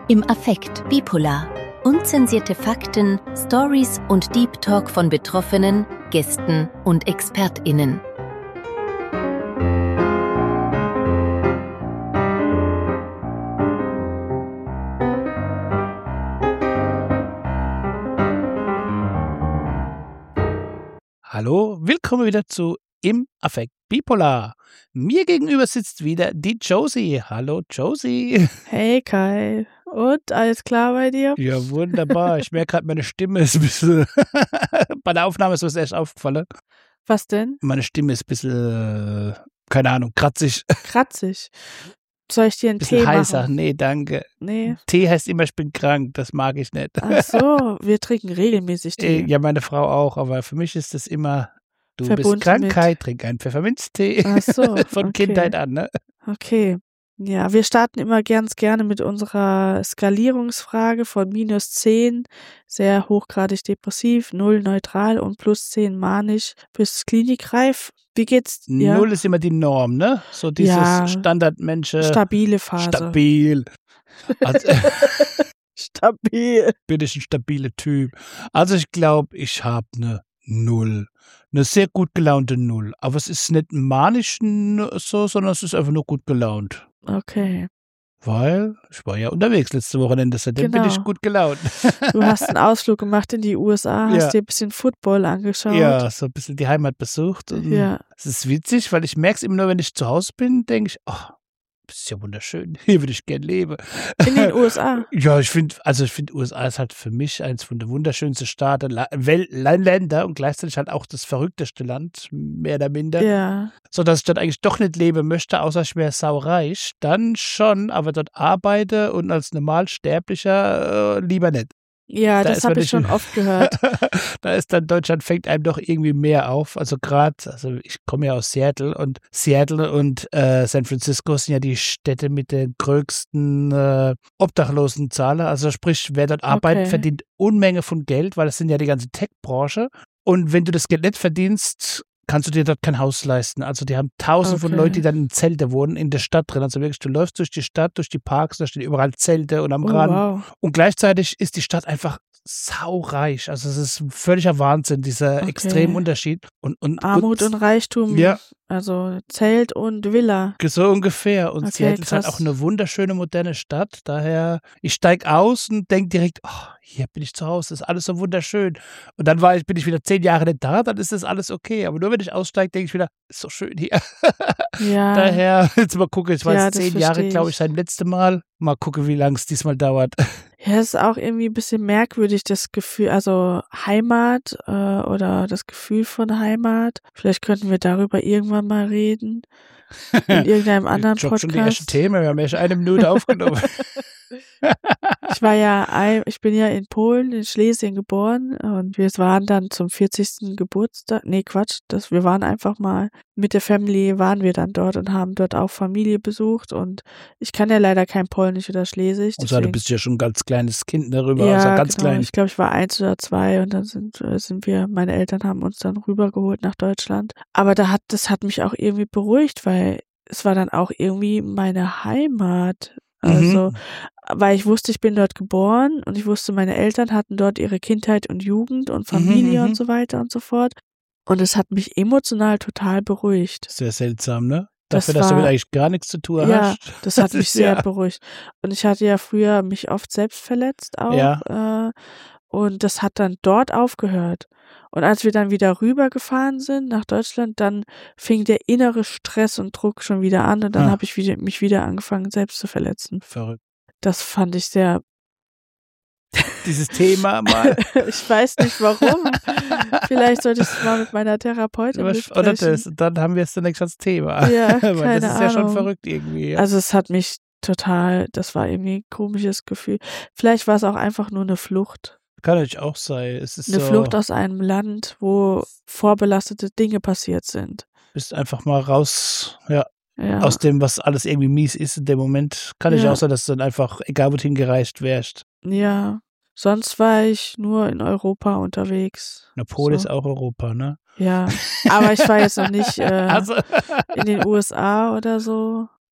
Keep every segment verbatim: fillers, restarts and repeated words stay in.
Im Affekt bipolar. Unzensierte Fakten, Stories und Deep Talk von Betroffenen, Gästen und ExpertInnen. Hallo, willkommen wieder zu Im Affekt bipolar. Mir gegenüber sitzt wieder die Josie. Hallo Josie. Hey Kai. Und, alles klar bei dir? Ja, wunderbar. Ich merke gerade, meine Stimme ist ein bisschen, bei der Aufnahme ist mir das echt aufgefallen. Was denn? Meine Stimme ist ein bisschen, keine Ahnung, kratzig. Kratzig. Soll ich dir einen Bisschen Tee heißer. machen? Nee, danke. Nee. Tee heißt immer, ich bin krank. Das mag ich nicht. Ach so, wir trinken regelmäßig Tee. Ja, meine Frau auch, aber für mich ist das immer, du Verbunden bist Krankheit, mit- trink einen Pfefferminztee. Ach so, Von okay. Kindheit an, ne? Okay. Ja, wir starten immer ganz gerne mit unserer Skalierungsfrage von minus zehn, sehr hochgradig depressiv, null neutral und plus zehn manisch bis klinikreif. Wie geht's dir? Null ist immer die Norm, ne? So dieses Ja. Standardmensch. Stabile Phase. Stabil. Also, Stabil. bin ich ein stabiler Typ. Also ich glaube, ich habe eine Null. Eine sehr gut gelaunte Null. Aber es ist nicht manisch n- so, sondern es ist einfach nur gut gelaunt. Okay. Weil ich war ja unterwegs letzte Wochenende, seitdem bin ich Genau. gut gelaunt. Du hast einen Ausflug gemacht in die U S A, hast Ja. dir ein bisschen Football angeschaut. Ja, so ein bisschen die Heimat besucht. Und Ja. es ist witzig, weil ich merke es immer nur, wenn ich zu Hause bin, denke ich, ach, das ist ja wunderschön. Hier würde ich gern leben. In den U S A. Ja, ich finde, also ich finde, U S A ist halt für mich eines von der wunderschönsten Staaten, La- Wel- Länder und gleichzeitig halt auch das verrückteste Land, mehr oder minder. Ja. So dass ich dort eigentlich doch nicht leben möchte, außer ich wäre saureich. Dann schon, aber dort arbeite und als Normalsterblicher äh, lieber nicht. Ja, Da das ist man habe ich nicht- schon oft gehört. Da ist dann Deutschland fängt einem doch irgendwie mehr auf. Also gerade, also ich komme ja aus Seattle und Seattle und äh, San Francisco sind ja die Städte mit den größten äh, Obdachlosenzahlen. Also sprich, wer dort arbeitet, Okay. verdient Unmenge von Geld, weil das sind ja die ganze Tech-Branche. Und wenn du das Geld nicht verdienst, kannst du dir dort kein Haus leisten. Also die haben tausende von Okay. Leuten, die dann in Zelte wohnen, in der Stadt drin. Also wirklich, du läufst durch die Stadt, durch die Parks, da stehen überall Zelte und am Oh, Rand. wow. Und gleichzeitig ist die Stadt einfach saureich. Also es ist ein völliger Wahnsinn, dieser Okay. extreme Unterschied. Und, und, Armut und Reichtum. Ja. Also Zelt und Villa. so ungefähr. Und Okay, Seattle ist halt krass. auch eine wunderschöne, moderne Stadt. Daher, ich steige aus und denke direkt, oh, hier bin ich zu Hause, das ist alles so wunderschön. Und dann war ich, bin ich wieder zehn Jahre nicht da, dann ist das alles okay. Aber nur wenn ich aussteige, denke ich wieder, ist so schön hier. Ja. Daher, jetzt mal gucken, ich war Ja, jetzt das zehn Jahre, verstehe glaube ich. ich, seit dem letzten Mal. Mal gucken, wie lange es diesmal dauert. Ja, es ist auch irgendwie ein bisschen merkwürdig, das Gefühl, also Heimat äh, oder das Gefühl von Heimat. Vielleicht könnten wir darüber irgendwann mal reden. In irgendeinem anderen Ich hab schon die erste Podcast. Themen, wir haben erst eine Minute aufgenommen. Ich war ja, ein- ich bin ja in Polen, in Schlesien geboren und wir waren dann zum vierzigsten Geburtstag, nee Quatsch, das, wir waren einfach mal mit der Family, waren wir dann dort und haben dort auch Familie besucht und ich kann ja leider kein Polnisch oder Schlesisch. Und so, du deswegen- bist ja schon ein ganz kleines Kind darüber, ja, also ganz genau. klein. Ich glaube, ich war eins oder zwei und dann sind, äh, sind wir, meine Eltern haben uns dann rübergeholt nach Deutschland. Aber da hat, das hat mich auch irgendwie beruhigt, weil es war dann auch irgendwie meine Heimat. Also, Mhm. weil ich wusste, ich bin dort geboren und ich wusste, meine Eltern hatten dort ihre Kindheit und Jugend und Familie Mhm, mhm. und so weiter und so fort. Und es hat mich emotional total beruhigt. Sehr seltsam, ne? Das Dafür, dass du war- mit eigentlich gar nichts zu tun Ja, hast. das hat Das mich ist sehr ja- beruhigt. Und ich hatte ja früher mich oft selbst verletzt auch. Ja. Äh, und das hat dann dort aufgehört. Und als wir dann wieder rübergefahren sind nach Deutschland, dann fing der innere Stress und Druck schon wieder an und dann Ah. habe ich wieder, mich wieder angefangen, selbst zu verletzen. Verrückt. Das fand ich sehr, Dieses Thema mal. ich weiß nicht warum. Vielleicht sollte ich es mal mit meiner Therapeutin Was- Oder besprechen. das, und dann haben wir es dann nächstes als Thema. Ja, Weil keine das ist ja schon Ahnung. verrückt irgendwie. Ja. Also es hat mich total, das war irgendwie ein komisches Gefühl. Vielleicht war es auch einfach nur eine Flucht. Kann natürlich auch sein. Es ist Eine so, Flucht aus einem Land, wo vorbelastete Dinge passiert sind. bist einfach mal raus, ja, Ja, aus dem, was alles irgendwie mies ist in dem Moment. Kann ich Ja. auch sein, dass du dann einfach, egal wohin gereist wärst. ja. Sonst war ich nur in Europa unterwegs. Na, Polen So. ist auch Europa, ne? Ja, aber ich war jetzt noch nicht äh, Also, in den U S A oder so.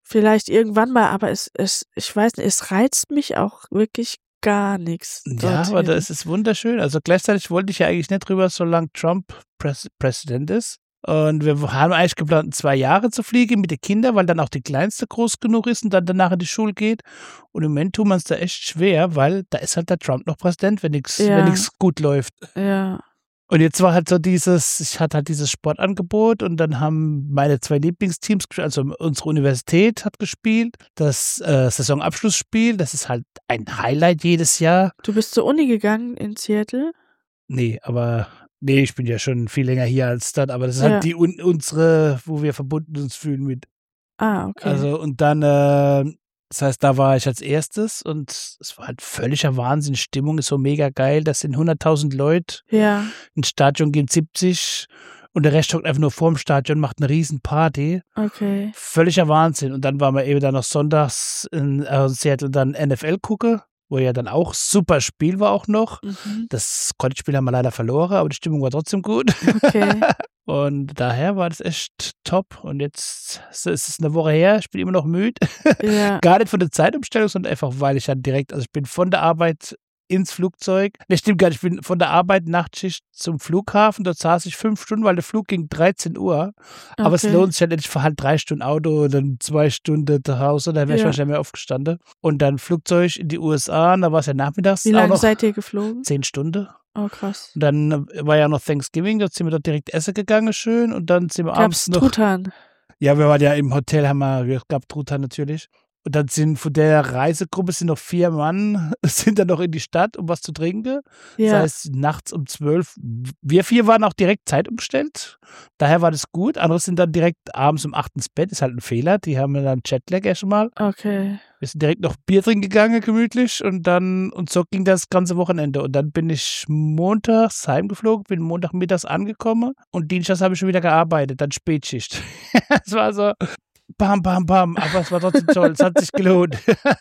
Vielleicht irgendwann mal, aber es, es, ich weiß nicht, es reizt mich auch wirklich gar nichts. Ja, aber dorthin. das ist wunderschön. Also gleichzeitig wollte ich ja eigentlich nicht drüber, solange Trump Präs- Präsident ist. Und wir haben eigentlich geplant, zwei Jahre zu fliegen mit den Kindern, weil dann auch die Kleinste groß genug ist und dann danach in die Schule geht. Und im Moment tun wir uns da echt schwer, weil da ist halt der Trump noch Präsident, wenn nichts Ja. wenn nichts gut läuft. Ja, Und jetzt war halt so dieses, ich hatte halt dieses Sportangebot und dann haben meine zwei Lieblingsteams, gespielt, also unsere Universität hat gespielt, das äh, Saisonabschlussspiel, das ist halt ein Highlight jedes Jahr. du bist zur Uni gegangen in Seattle? Nee, aber nee, ich bin ja schon viel länger hier als das, aber das ist Ja. halt die un, unsere, wo wir verbunden uns fühlen mit. Ah, okay. Also und dann, äh, das heißt, da war ich als erstes und es war halt völliger Wahnsinn. Stimmung ist so mega geil. Das sind hunderttausend Leute. ja, Ins Stadion gehen siebzig und der Rest hockt einfach nur vorm Stadion, macht eine riesen Party. okay. Völliger Wahnsinn. Und dann waren wir eben dann noch sonntags in äh, Seattle dann N F L gucke, wo ja dann auch super Spiel war auch noch. Mhm. Das College-Spiel haben wir leider verloren, aber die Stimmung war trotzdem gut. Okay. Und daher war das echt top. Und jetzt ist es eine Woche her, ich bin immer noch müde. Ja, Gar nicht von der Zeitumstellung, sondern einfach, weil ich dann direkt, also ich bin von der Arbeit ins Flugzeug. Ne, stimmt gar nicht, ich bin von der Arbeit Nachtschicht zum Flughafen. Dort saß ich fünf Stunden, weil der Flug ging dreizehn Uhr. Aber es okay. lohnt sich halt nicht, ich fahre halt drei Stunden Auto, dann zwei Stunden zu Hause, dann wäre ich Ja. wahrscheinlich mehr aufgestanden. Und dann Flugzeug in die U S A, und da war es ja nachmittags Wie auch lange noch seid ihr geflogen? zehn Stunden. Oh, krass. Und dann äh, war ja noch Thanksgiving, da sind wir dort direkt essen gegangen, schön. Und dann sind wir abends Gab's noch. Truthahn? Ja, wir waren ja im Hotel, haben wir, es gab Truthahn natürlich. Und dann sind von der Reisegruppe sind noch vier Mann, sind dann noch in die Stadt, um was zu trinken. Ja, Das heißt, nachts um zwölf. Wir vier waren auch direkt zeitumgestellt. Daher war das gut. Andere sind dann direkt abends um acht ins Bett. Ist halt ein Fehler. Die haben dann Jetlag erst mal. okay. Wir sind direkt noch Bier trinken gegangen, gemütlich. Und dann, und so ging das ganze Wochenende. Und dann bin ich montags heimgeflogen, bin montagmittags angekommen. Und dienstags habe ich schon wieder gearbeitet. Dann Spätschicht. Es war so. Bam, bam, bam. Aber es war trotzdem toll. Es hat sich gelohnt.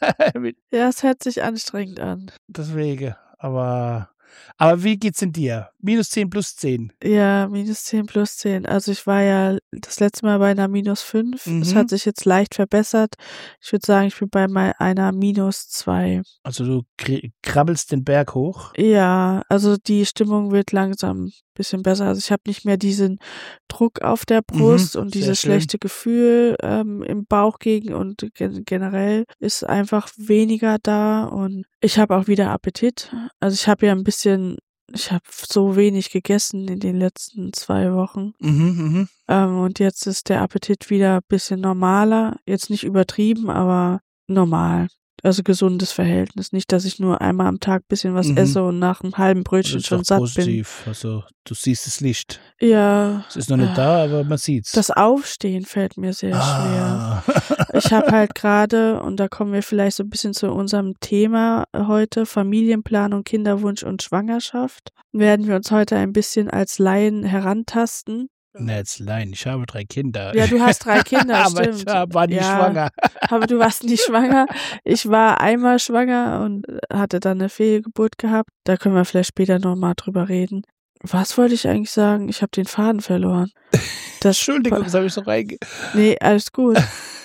Ja, es hört sich anstrengend an. Deswegen. Aber, aber wie geht's denn dir? Minus zehn plus zehn. Ja, minus zehn plus zehn. Also ich war ja das letzte Mal bei einer minus fünf. Es Mhm. hat sich jetzt leicht verbessert. Ich würde sagen, ich bin bei mal einer minus zwei. Also du kri- krabbelst den Berg hoch. Ja, also die Stimmung wird langsam ein bisschen besser. Also ich habe nicht mehr diesen Druck auf der Brust Mhm, und sehr dieses schön. schlechte Gefühl ähm, im Bauch gegen und gen generell ist einfach weniger da und ich habe auch wieder Appetit. Also ich habe ja ein bisschen, ich habe so wenig gegessen in den letzten zwei Wochen. Mhm, mhm. Ähm, und jetzt ist der Appetit wieder ein bisschen normaler. Jetzt nicht übertrieben, aber normal. Also gesundes Verhältnis. Nicht, dass ich nur einmal am Tag ein bisschen was Mhm. esse und nach einem halben Das Brötchen ist schon doch satt positiv. Also du siehst das Licht. bin. Ja. Es ist noch nicht da, aber man sieht's. Das Aufstehen fällt mir sehr schwer. ah. Ich habe halt gerade, und da kommen wir vielleicht so ein bisschen zu unserem Thema heute, Familienplanung, Kinderwunsch und Schwangerschaft, werden wir uns heute ein bisschen als Laien herantasten. Na, jetzt nein, ich habe drei Kinder. Ja, du hast drei Kinder, aber stimmt. ich hab- war nie Ja. schwanger. Aber du warst nicht schwanger. Ich war einmal schwanger und hatte dann eine Fehlgeburt gehabt. Da können wir vielleicht später nochmal drüber reden. Was wollte ich eigentlich sagen? Ich habe den Faden verloren. Das Entschuldigung, das habe ich so reinge... Nee, alles gut.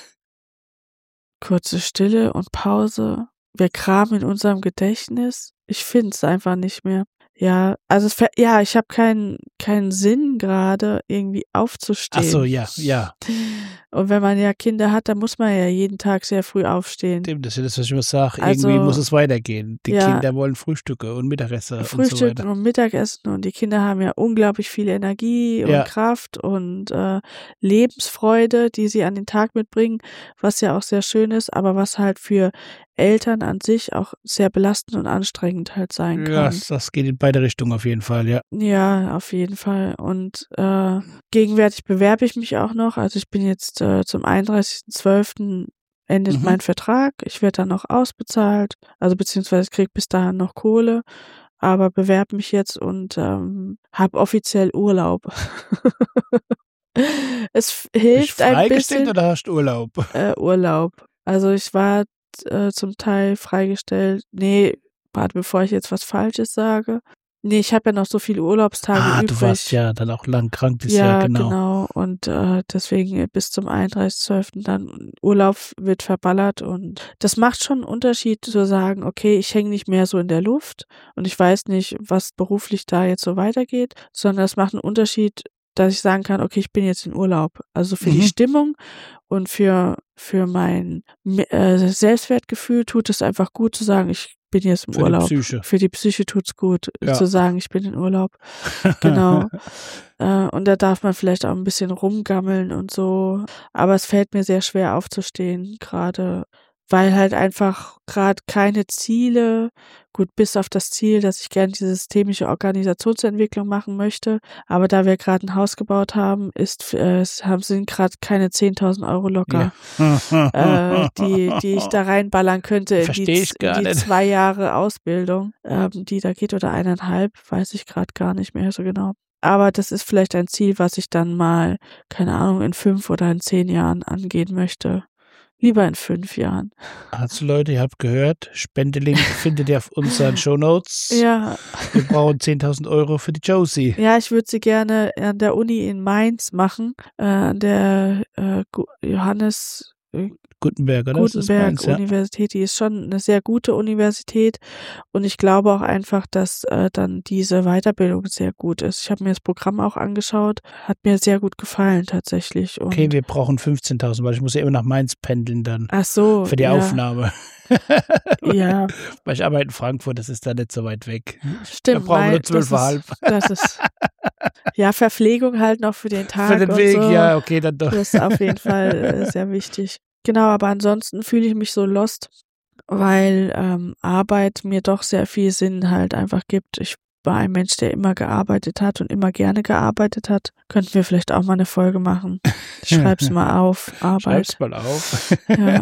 Kurze Stille und Pause. Wir kramen in unserem Gedächtnis. Ich finde es einfach nicht mehr. Ja, also es, ver- ja, ich habe keinen keinen Sinn gerade irgendwie aufzustehen. Ach so, ja, ja. Und wenn man ja Kinder hat, dann muss man ja jeden Tag sehr früh aufstehen. Stimmt, das ist das, was ich immer sage. Also, Irgendwie muss es weitergehen. Die ja. Kinder wollen Frühstücke und Mittagessen und so Frühstück weiter. und Mittagessen und die Kinder haben ja unglaublich viel Energie und Ja. Kraft und äh, Lebensfreude, die sie an den Tag mitbringen, was ja auch sehr schön ist, aber was halt für Eltern an sich auch sehr belastend und anstrengend halt sein Ja, kann. das geht in beide Richtungen auf jeden Fall, ja. Ja, auf jeden Fall. Und äh, gegenwärtig bewerbe ich mich auch noch. Also ich bin jetzt äh, zum einunddreißigsten zwölften endet Mhm. mein Vertrag. Ich werde dann noch ausbezahlt, also beziehungsweise kriege bis dahin noch Kohle, aber bewerbe mich jetzt und ähm, habe offiziell Urlaub. Es f- Bist du hilft ein freigestellt bisschen oder hast du Urlaub? äh, Urlaub. Also ich war äh, zum Teil freigestellt. Nee, warte, bevor ich jetzt was Falsches sage. Nee, ich habe ja noch so viele Urlaubstage Ah, übrig. du warst ja dann auch lang krank dieses ja, Jahr, genau. genau. Und äh, deswegen bis zum einunddreißigsten zwölften dann Urlaub wird verballert. Und das macht schon einen Unterschied zu sagen, okay, ich hänge nicht mehr so in der Luft und ich weiß nicht, was beruflich da jetzt so weitergeht, sondern es macht einen Unterschied, dass ich sagen kann, okay, ich bin jetzt in Urlaub. Also für die Mhm. Stimmung und für, für mein äh, Selbstwertgefühl tut es einfach gut zu sagen, ich bin jetzt im Für die Urlaub. Psyche. Für die Psyche tut's gut, Ja. zu sagen, ich bin in Urlaub. Genau. äh, und da darf man vielleicht auch ein bisschen rumgammeln und so. Aber es fällt mir sehr schwer aufzustehen, gerade weil halt einfach gerade keine Ziele, gut, bis auf das Ziel, dass ich gerne diese systemische Organisationsentwicklung machen möchte, aber da wir gerade ein Haus gebaut haben, ist, äh, haben sind gerade keine zehntausend Euro locker, Ja. äh, die, die ich da reinballern könnte in Versteh die, ich gar in die nicht. zwei Jahre Ausbildung, ähm, die da geht, oder eineinhalb, weiß ich gerade gar nicht mehr so genau. Aber das ist vielleicht ein Ziel, was ich dann mal, keine Ahnung, in fünf oder in zehn Jahren angehen möchte. Lieber in fünf Jahren. Also Leute, ihr habt gehört, Spendelink findet ihr auf unseren Shownotes. Ja. Wir brauchen zehntausend Euro für die Josie. Ja, ich würde sie gerne an der Uni in Mainz machen, äh, an der äh, Johannes äh, Gutenberg, oder? Gutenberg Mainz, ja. Universität, die ist schon eine sehr gute Universität und ich glaube auch einfach, dass äh, dann diese Weiterbildung sehr gut ist. Ich habe mir das Programm auch angeschaut, hat mir sehr gut gefallen tatsächlich. Und Okay, wir brauchen fünfzehntausend, weil ich muss ja immer nach Mainz pendeln dann. Ach so, für die ja. Aufnahme. Ja. Weil ich arbeite in Frankfurt, das ist da nicht so weit weg. Stimmt. Da brauchen wir nur zwölfeinhalb. Das ist, ja, Verpflegung halt noch für den Tag. Für den und Weg, so. ja, okay, dann doch. Das ist auf jeden Fall äh, sehr wichtig. Genau, aber ansonsten fühle ich mich so lost, weil ähm, Arbeit mir doch sehr viel Sinn halt einfach gibt. Ich war ein Mensch, der immer gearbeitet hat und immer gerne gearbeitet hat. Könnten wir vielleicht auch mal eine Folge machen. Ich schreib's mal auf, Arbeit. Schreib's mal auf. Ja.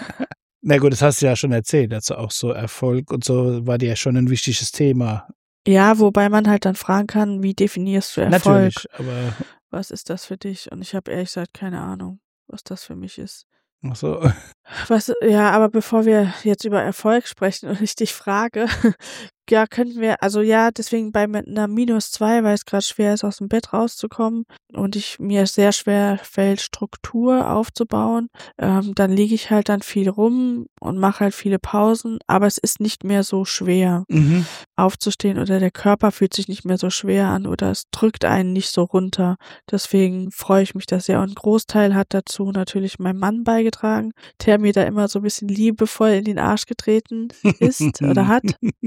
Na gut, das hast du ja schon erzählt, also auch so Erfolg und so war dir ja schon ein wichtiges Thema. Ja, wobei man halt dann fragen kann, wie definierst du Erfolg? Natürlich, aber was ist das für dich? Und ich habe ehrlich gesagt keine Ahnung, was das für mich ist. ach so. Was, ja, aber bevor wir jetzt über Erfolg sprechen und ich dich frage, ja, könnten wir, also ja, deswegen bei einer minus zwei, weil es gerade schwer ist, aus dem Bett rauszukommen und ich mir sehr schwer fällt, Struktur aufzubauen, ähm, dann liege ich halt dann viel rum und mache halt viele Pausen, aber es ist nicht mehr so schwer Mhm. aufzustehen oder der Körper fühlt sich nicht mehr so schwer an oder es drückt einen nicht so runter. Deswegen freue ich mich da sehr. Und ein Großteil hat dazu natürlich mein Mann beigetragen, der mir da immer so ein bisschen liebevoll in den Arsch getreten ist oder hat.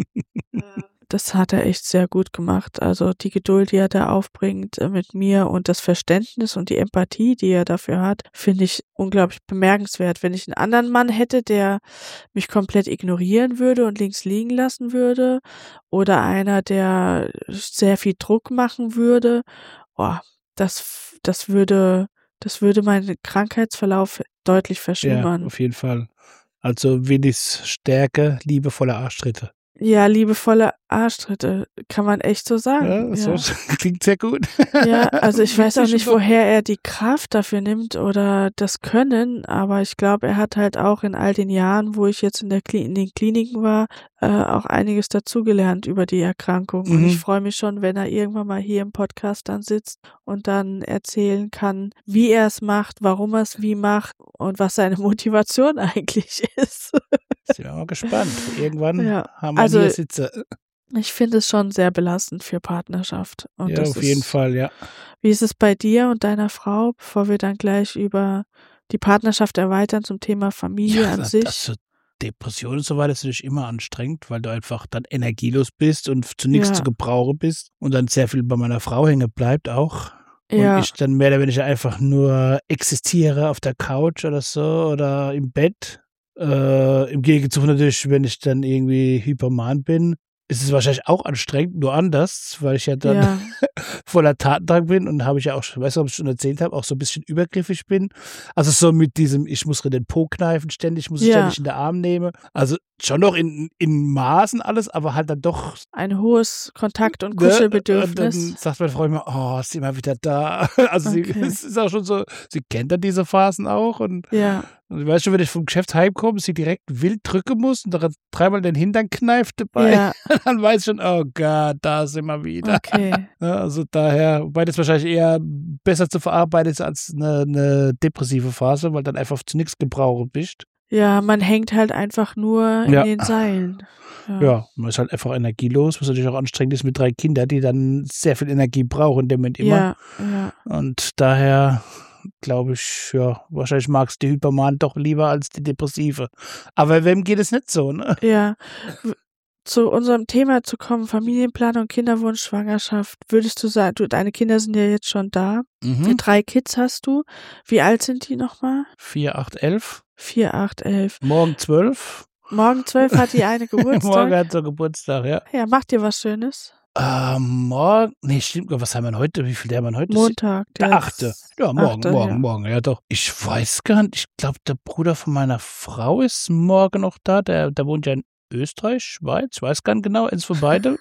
Das hat er echt sehr gut gemacht. Also die Geduld, die er da aufbringt äh, mit mir und das Verständnis und die Empathie, die er dafür hat, finde ich unglaublich bemerkenswert. Wenn ich einen anderen Mann hätte, der mich komplett ignorieren würde und links liegen lassen würde oder einer, der sehr viel Druck machen würde, oh, das, das würde, das würde meinen Krankheitsverlauf deutlich Ja, verschlimmern. auf jeden Fall. Also Willis Stärke, liebevolle Arschtritte. Ja, liebevolle Arschtritte, kann man echt so sagen. Ja, so Ja. klingt sehr gut. Ja, also ich weiß auch Witzig nicht, und so. woher er die Kraft dafür nimmt oder das Können, aber ich glaube, er hat halt auch in all den Jahren, wo ich jetzt in der Kli- in den Kliniken war, äh, auch einiges dazugelernt über die Erkrankung. Und Mhm. ich freue mich schon, wenn er irgendwann mal hier im Podcast dann sitzt und dann erzählen kann, wie er es macht, warum er es wie macht und was seine Motivation eigentlich ist. Sind wir mal gespannt. Irgendwann Ja, haben wir also hier Sitze. ich finde es schon sehr belastend für Partnerschaft. Und Ja, das auf jeden ist, Fall, ja. Wie ist es bei dir und deiner Frau, bevor wir dann gleich über die Partnerschaft erweitern zum Thema Familie Ja, an das, sich? also Depression und so weiter ist natürlich immer anstrengend, weil du einfach dann energielos bist und zu nichts Ja. zu gebrauchen bist und dann sehr viel bei meiner Frau hängen bleibt auch. Und Ja. ich dann mehr oder weniger einfach nur existiere auf der Couch oder so oder im Bett. Äh, im Gegenzug natürlich, wenn ich dann irgendwie hyperman bin, ist es wahrscheinlich auch anstrengend, nur anders, weil ich ja dann Ja. voller Tatendrang bin und habe ich ja auch, schon- weißt du, ob ich schon erzählt habe, auch so ein bisschen übergriffig bin. Also so mit diesem, ich muss den Po kneifen ständig, muss ich Ja. ständig in den Arm nehmen. Also schon noch in, in Maßen alles, aber halt dann doch. Ein hohes Kontakt- und Ne? Kuschelbedürfnis. Und dann sagt meine Frau immer, oh, ist sie mal wieder da. Also Okay. sie es ist auch schon so, sie kennt dann diese Phasen auch und, Ja, und ich weiß schon, wenn ich vom Geschäft heimkomme, sie direkt wild drücken muss und dann dreimal den Hintern kneift dabei, ja, dann weiß ich schon, oh Gott, da sind wir wieder. okay. Ja, also daher, wobei das wahrscheinlich eher besser zu verarbeiten ist als eine, eine depressive Phase, weil dann einfach zu nichts gebrauchen bist. Ja, man hängt halt einfach nur in Ja. den Seilen. Ja, man ist halt einfach energielos, was natürlich auch anstrengend ist mit drei Kindern, die dann sehr viel Energie brauchen in dem Moment immer. Ja, ja. Und daher glaube ich, ja, wahrscheinlich magst du die Hyperman doch lieber als die Depressive. Aber wem geht es nicht so, ne? Ja. W- Zu unserem Thema zu kommen, Familienplanung, Kinderwunsch, Schwangerschaft, würdest du sagen, du, deine Kinder sind ja jetzt schon da. Mhm. Drei Kids hast du. Wie alt sind die nochmal? vier, acht, elf. Vier, acht, elf. Morgen zwölf. Morgen zwölf hat die eine Geburtstag. Morgen hat sie Geburtstag, ja. Ja, macht dir was Schönes. Äh, morgen, nee, stimmt, was haben wir denn heute? Wie viel haben wir denn heute? Montag. Der achte. Ja, morgen, Achte, morgen, ja. morgen, ja doch. Ich weiß gar nicht, ich glaube, der Bruder von meiner Frau ist morgen noch da. Der, der wohnt ja in Österreich, Schweiz, ich weiß gar nicht genau, eins von beiden.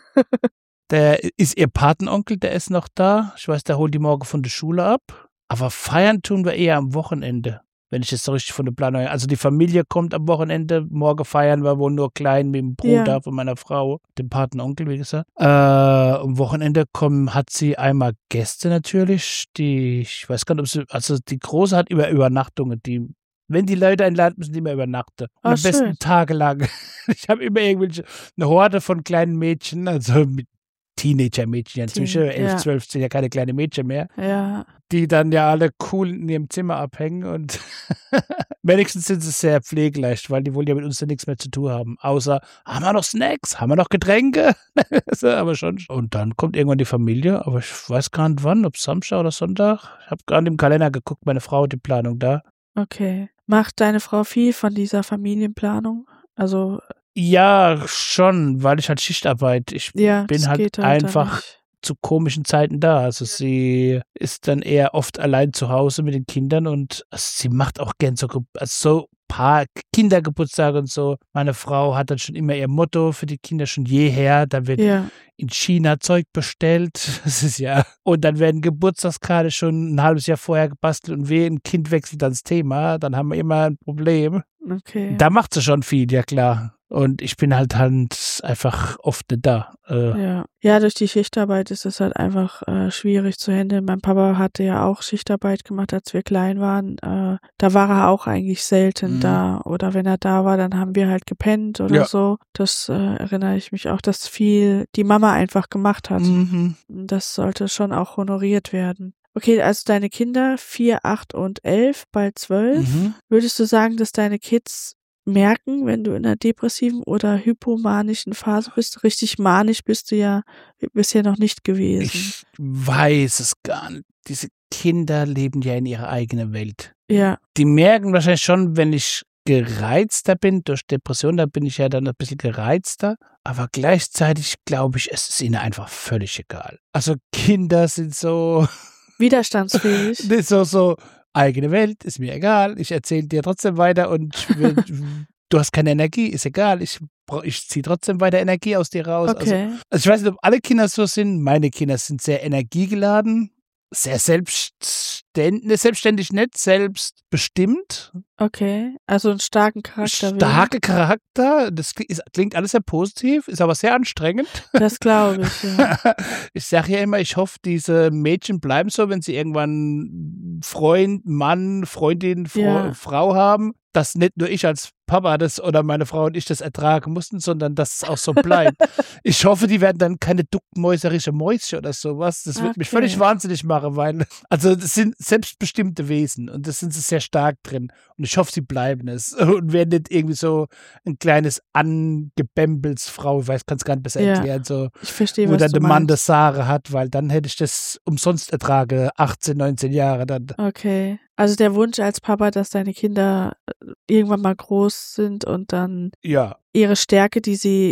Der ist ihr Patenonkel, der ist noch da. Ich weiß, der holt die morgen von der Schule ab. Aber feiern tun wir eher am Wochenende, wenn ich das so richtig von der Planung. Also die Familie kommt am Wochenende, morgen feiern wir wohl nur klein mit dem Bruder Ja. von meiner Frau, dem Patenonkel, wie gesagt. Äh, am Wochenende kommen, hat sie einmal Gäste natürlich, die, ich weiß gar nicht, ob sie, also die Große hat immer Übernachtungen, die, wenn die Leute einladen, müssen die immer übernachten. Und Ah, am besten schön. tagelang. Ich habe immer irgendwelche, eine Horde von kleinen Mädchen, also mit Teenager-Mädchen, ja, inzwischen Teen- elf, ja. zwölf sind ja keine kleinen Mädchen mehr, Ja, die dann ja alle cool in ihrem Zimmer abhängen und wenigstens sind sie sehr pflegeleicht, weil die wollen ja mit uns dann nichts mehr zu tun haben. Außer, haben wir noch Snacks? Haben wir noch Getränke? So, aber schon. Und dann kommt irgendwann die Familie, aber ich weiß gar nicht wann, ob Samstag oder Sonntag. Ich habe gerade im Kalender geguckt, meine Frau hat die Planung da. okay. Macht deine Frau viel von dieser Familienplanung? Also, Ja, schon, weil ich halt Schichtarbeit. Ich ja, bin das halt geht halt dann einfach nicht. zu komischen Zeiten da. Also sie ist dann eher oft allein zu Hause mit den Kindern und also sie macht auch gern so, Ge- also so paar Kindergeburtstage und so. Meine Frau hat dann schon immer ihr Motto für die Kinder schon jeher. Da wird Ja, in China Zeug bestellt. Das ist ja. Und dann werden Geburtstagskarte schon ein halbes Jahr vorher gebastelt und wehe, ein Kind wechselt ans Thema. Dann haben wir immer ein Problem. okay. Da macht sie schon viel, ja klar. Und ich bin halt halt einfach oft nicht da. Äh, Ja. Ja, durch die Schichtarbeit ist es halt einfach äh, schwierig zu handeln. Mein Papa hatte ja auch Schichtarbeit gemacht, als wir klein waren. Äh, da war er auch eigentlich selten Mhm. da. Oder wenn er da war, dann haben wir halt gepennt oder Ja. so. Das äh, erinnere ich mich auch, dass viel die Mama einfach gemacht hat. mhm. Das sollte schon auch honoriert werden. Okay, also deine Kinder, vier, acht und elf, bald zwölf. Mhm. Würdest du sagen, dass deine Kids merken, wenn du in einer depressiven oder hypomanischen Phase bist? Richtig manisch bist du ja bisher noch nicht gewesen. Ich weiß es gar nicht. Diese Kinder leben ja in ihrer eigenen Welt. Ja, Die merken wahrscheinlich schon, wenn ich gereizter bin durch Depression, da bin ich ja dann ein bisschen gereizter. Aber gleichzeitig glaube ich, es ist ihnen einfach völlig egal. Also Kinder sind so, widerstandsfähig. das ist so, so eigene Welt, ist mir egal. Ich erzähle dir trotzdem weiter und ich will, du hast keine Energie, ist egal. Ich, brauch- ich ziehe trotzdem weiter Energie aus dir raus. Also, Okay. also ich weiß nicht, ob alle Kinder so sind. Meine Kinder sind sehr energiegeladen, sehr selbstständig, selbstständig nicht, selbstbestimmt. Okay. Also einen starken Charakter. Starke Charakter, das kli- ist, klingt alles sehr positiv, ist aber sehr anstrengend. Das glaube ich, ja. Ich sage ja immer, ich hoffe, diese Mädchen bleiben so, wenn sie irgendwann Freund, Mann, Freundin, Fro Ja. Frau haben, dass nicht nur ich als Papa das oder meine Frau und ich das ertragen mussten, sondern dass es auch so bleibt. Ich hoffe, die werden dann keine duckmäuserische Mäuschen oder sowas. Das wird mich Okay. völlig wahnsinnig machen, weil, also das sind selbstbestimmte Wesen und das sind sie sehr stark drin. Und ich hoffe, sie bleiben es und werden nicht irgendwie so ein kleines angebämbels Frau, ich weiß, kann es gar nicht besser Ja. erklären, so, Ich verstehe, wo was dann du der Mann meinst. das Sare hat, weil dann hätte ich das umsonst ertrage, achtzehn, neunzehn Jahre dann. Okay. Also der Wunsch als Papa, dass deine Kinder äh, irgendwann mal groß sind und dann Ja, ihre Stärke, die sie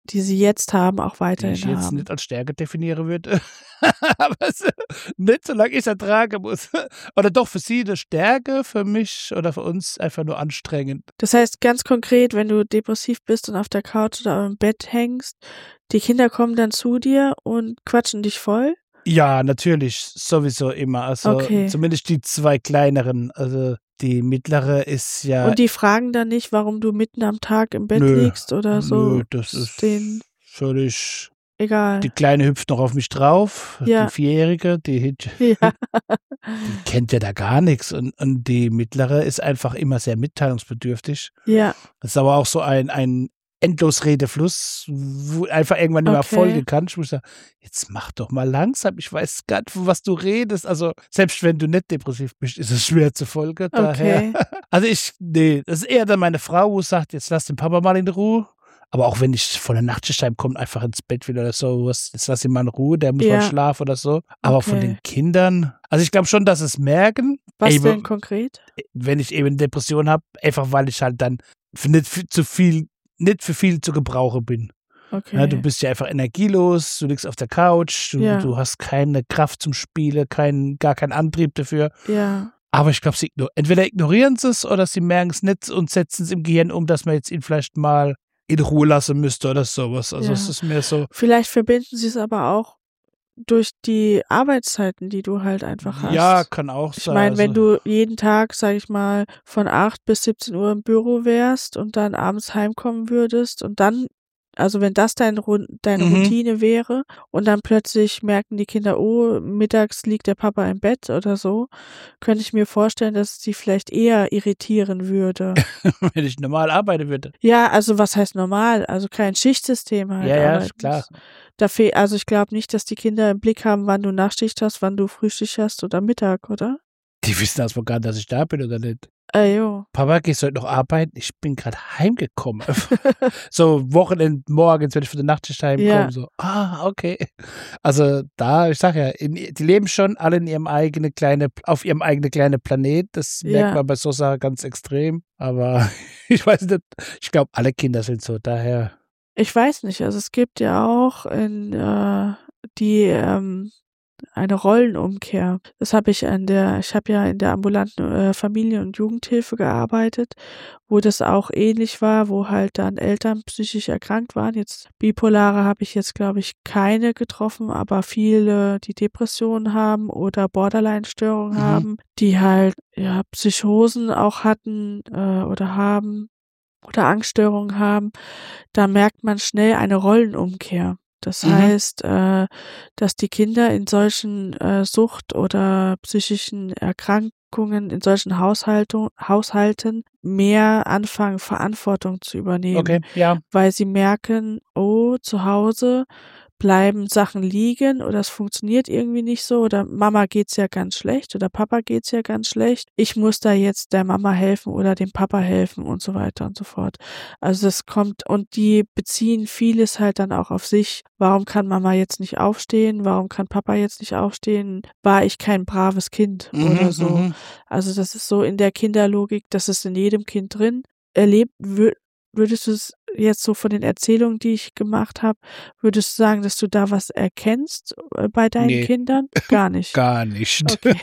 die sie jetzt haben, auch Die weiterhin ich jetzt haben. nicht als Stärke definieren würde. Aber es, nicht, solange ich es ertragen muss. Oder doch für sie eine Stärke, für mich oder für uns einfach nur anstrengend. Das heißt, ganz konkret, wenn du depressiv bist und auf der Couch oder im Bett hängst, die Kinder kommen dann zu dir und quatschen dich voll? Ja, natürlich, sowieso immer. Also Okay. zumindest die zwei kleineren. Also die mittlere ist ja. Und die fragen dann nicht, warum du mitten am Tag im Bett Nö, liegst oder so? Nö, das ist denen völlig. egal. Die Kleine hüpft noch auf mich drauf. Ja. Die Vierjährige, die, Ja. die kennt ja da gar nichts. Und, und die mittlere ist einfach immer sehr mitteilungsbedürftig. Ja. Das ist aber auch so ein, ein Endlosredefluss, wo einfach irgendwann nicht mehr Okay. folgen kann. Ich muss sagen, jetzt mach doch mal langsam. Ich weiß gar nicht, von was du redest. Also, selbst wenn du nicht depressiv bist, ist es schwer zu folgen. Daher. Okay. Also, ich, nee, das ist eher dann meine Frau, wo sagt, jetzt lass den Papa mal in Ruhe. Aber auch wenn ich von der Nachtschicht heimkomme, einfach ins Bett will oder so, was, jetzt lass ihn mal in Ruhe, der muss Ja. mal schlafen oder so. Aber von Okay. den Kindern, also ich glaube schon, dass es merken, Was ey, denn konkret? wenn ich eben Depression habe, einfach weil ich halt dann für nicht für zu viel, nicht für viel zu gebrauchen bin. Okay. Ja, du bist ja einfach energielos, du liegst auf der Couch, du, Ja. du hast keine Kraft zum Spielen, kein, gar keinen Antrieb dafür. Ja. Aber ich glaube, sie igno- entweder ignorieren sie es oder sie merken es nicht und setzen es im Gehirn um, dass man jetzt ihn vielleicht mal in Ruhe lassen müsste oder sowas. Also Ja. es ist mehr so, Vielleicht verbinden sie es aber auch durch die Arbeitszeiten, die du halt einfach hast. ja, kann auch Ich sein. meine, wenn also, du jeden Tag, sag ich mal, von acht bis siebzehn Uhr im Büro wärst und dann abends heimkommen würdest und dann, also wenn das dein, Ru- deine Mhm. Routine wäre und dann plötzlich merken die Kinder, oh, mittags liegt der Papa im Bett oder so, könnte ich mir vorstellen, dass es sie vielleicht eher irritieren würde. wenn ich normal arbeiten würde. Ja, also was heißt normal? Also kein Schichtsystem halt Ja, ja, arbeiten. klar. Da fehl, also ich glaube nicht, dass die Kinder im Blick haben, wann du Nachtschicht hast, wann du Frühschicht hast oder Mittag, oder? Die wissen erstmal gar nicht, dass ich da bin oder nicht. Äh, jo. Papa, gehst du heute noch arbeiten? Ich bin gerade heimgekommen. So Wochenend morgens, wenn ich von der Nachtschicht heimkomme. Ja. So, ah, okay. Also da, ich sag ja, in, die leben schon alle in ihrem eigenen kleine, auf ihrem eigenen kleinen Planet. Das Ja. merkt man bei so Sachen ganz extrem. Aber ich weiß nicht, ich glaube, alle Kinder sind so. Daher, Ich weiß nicht, also es gibt ja auch in äh, die ähm, eine Rollenumkehr. Das habe ich an der, ich habe ja in der ambulanten äh, Familien- und Jugendhilfe gearbeitet, wo das auch ähnlich war, wo halt dann Eltern psychisch erkrankt waren. Jetzt Bipolare habe ich jetzt, glaube ich, keine getroffen, aber viele, die Depressionen haben oder Borderline-Störungen Mhm. haben, die halt ja Psychosen auch hatten äh, oder haben oder Angststörungen haben, da merkt man schnell eine Rollenumkehr. Das Mhm. heißt, äh, dass die Kinder in solchen äh, Sucht- oder psychischen Erkrankungen, in solchen Haushaltung, Haushalten mehr anfangen, Verantwortung zu übernehmen, okay, ja. weil sie merken, oh, zu Hause bleiben Sachen liegen oder es funktioniert irgendwie nicht so oder Mama geht's ja ganz schlecht oder Papa geht's ja ganz schlecht. Ich muss da jetzt der Mama helfen oder dem Papa helfen und so weiter und so fort. Also das kommt und die beziehen vieles halt dann auch auf sich. Warum kann Mama jetzt nicht aufstehen? Warum kann Papa jetzt nicht aufstehen? War ich kein braves Kind oder Mhm, so? mhm. Also das ist so in der Kinderlogik, das ist in jedem Kind drin. Erlebt, wür- würdest du es jetzt so von den Erzählungen, die ich gemacht habe, würdest du sagen, dass du da was erkennst äh, bei deinen Nee. Kindern? Gar nicht. Gar nicht. Okay.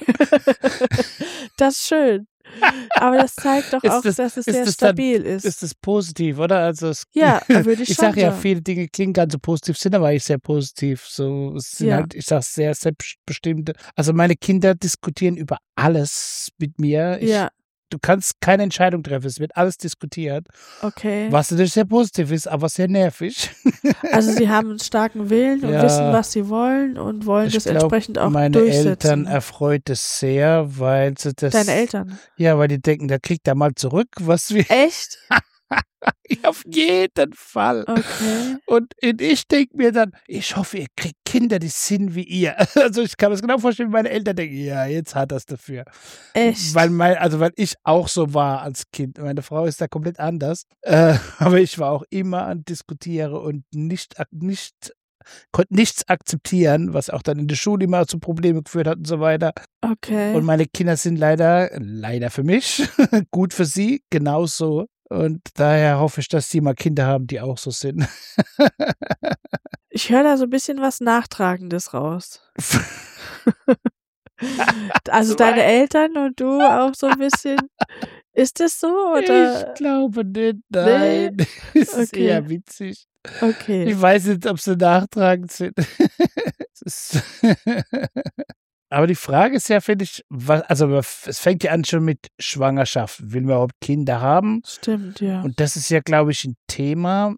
Das ist schön. Aber das zeigt doch Ist auch, das- dass es ist sehr das dann- stabil ist. Ist das positiv, oder? Also es, Ja, würde ich ich schon sage ja, sagen. viele Dinge klingen ganz so positiv, sind aber eigentlich sehr positiv. So, es sind Ja. halt, ich sage sehr selbstbestimmte. Also meine Kinder diskutieren über alles mit mir. Ich, Ja, Du kannst keine Entscheidung treffen, es wird alles diskutiert. okay. Was natürlich sehr positiv ist, aber sehr nervig. Also sie haben einen starken Willen und Ja. wissen, was sie wollen und wollen Ich das glaub, entsprechend auch meine durchsetzen. Eltern erfreut es sehr, weil sie das. Deine Eltern. Ja, weil die denken, da kriegt er mal zurück, was wir. Echt? Auf jeden Fall. Okay. Und ich denke mir dann, ich hoffe, ihr kriegt Kinder, die sind wie ihr. Also ich kann mir das genau vorstellen, wie meine Eltern denken, ja, jetzt hat er es dafür. Echt? Weil mein, also weil ich auch so war als Kind. Meine Frau ist da komplett anders. Äh, aber ich war auch immer an Diskutiere und nicht, ak- nicht, konnte nichts akzeptieren, was auch dann in der Schule immer zu Problemen geführt hat und so weiter. Okay. Und meine Kinder sind leider, leider für mich, gut für sie, genauso. Und daher hoffe ich, dass sie mal Kinder haben, die auch so sind. Ich höre da so ein bisschen was Nachtragendes raus. Also deine Eltern und du auch so ein bisschen. Ist das so, oder? Ich glaube nicht, nein. Nee? Es ist Okay. eher witzig. Okay. Ich weiß nicht, ob sie nachtragend sind. Es ist Aber die Frage ist ja, finde ich, was, also es fängt ja an schon mit Schwangerschaft. Will man überhaupt Kinder haben? Stimmt, ja. Und das ist ja, glaube ich, ein Thema,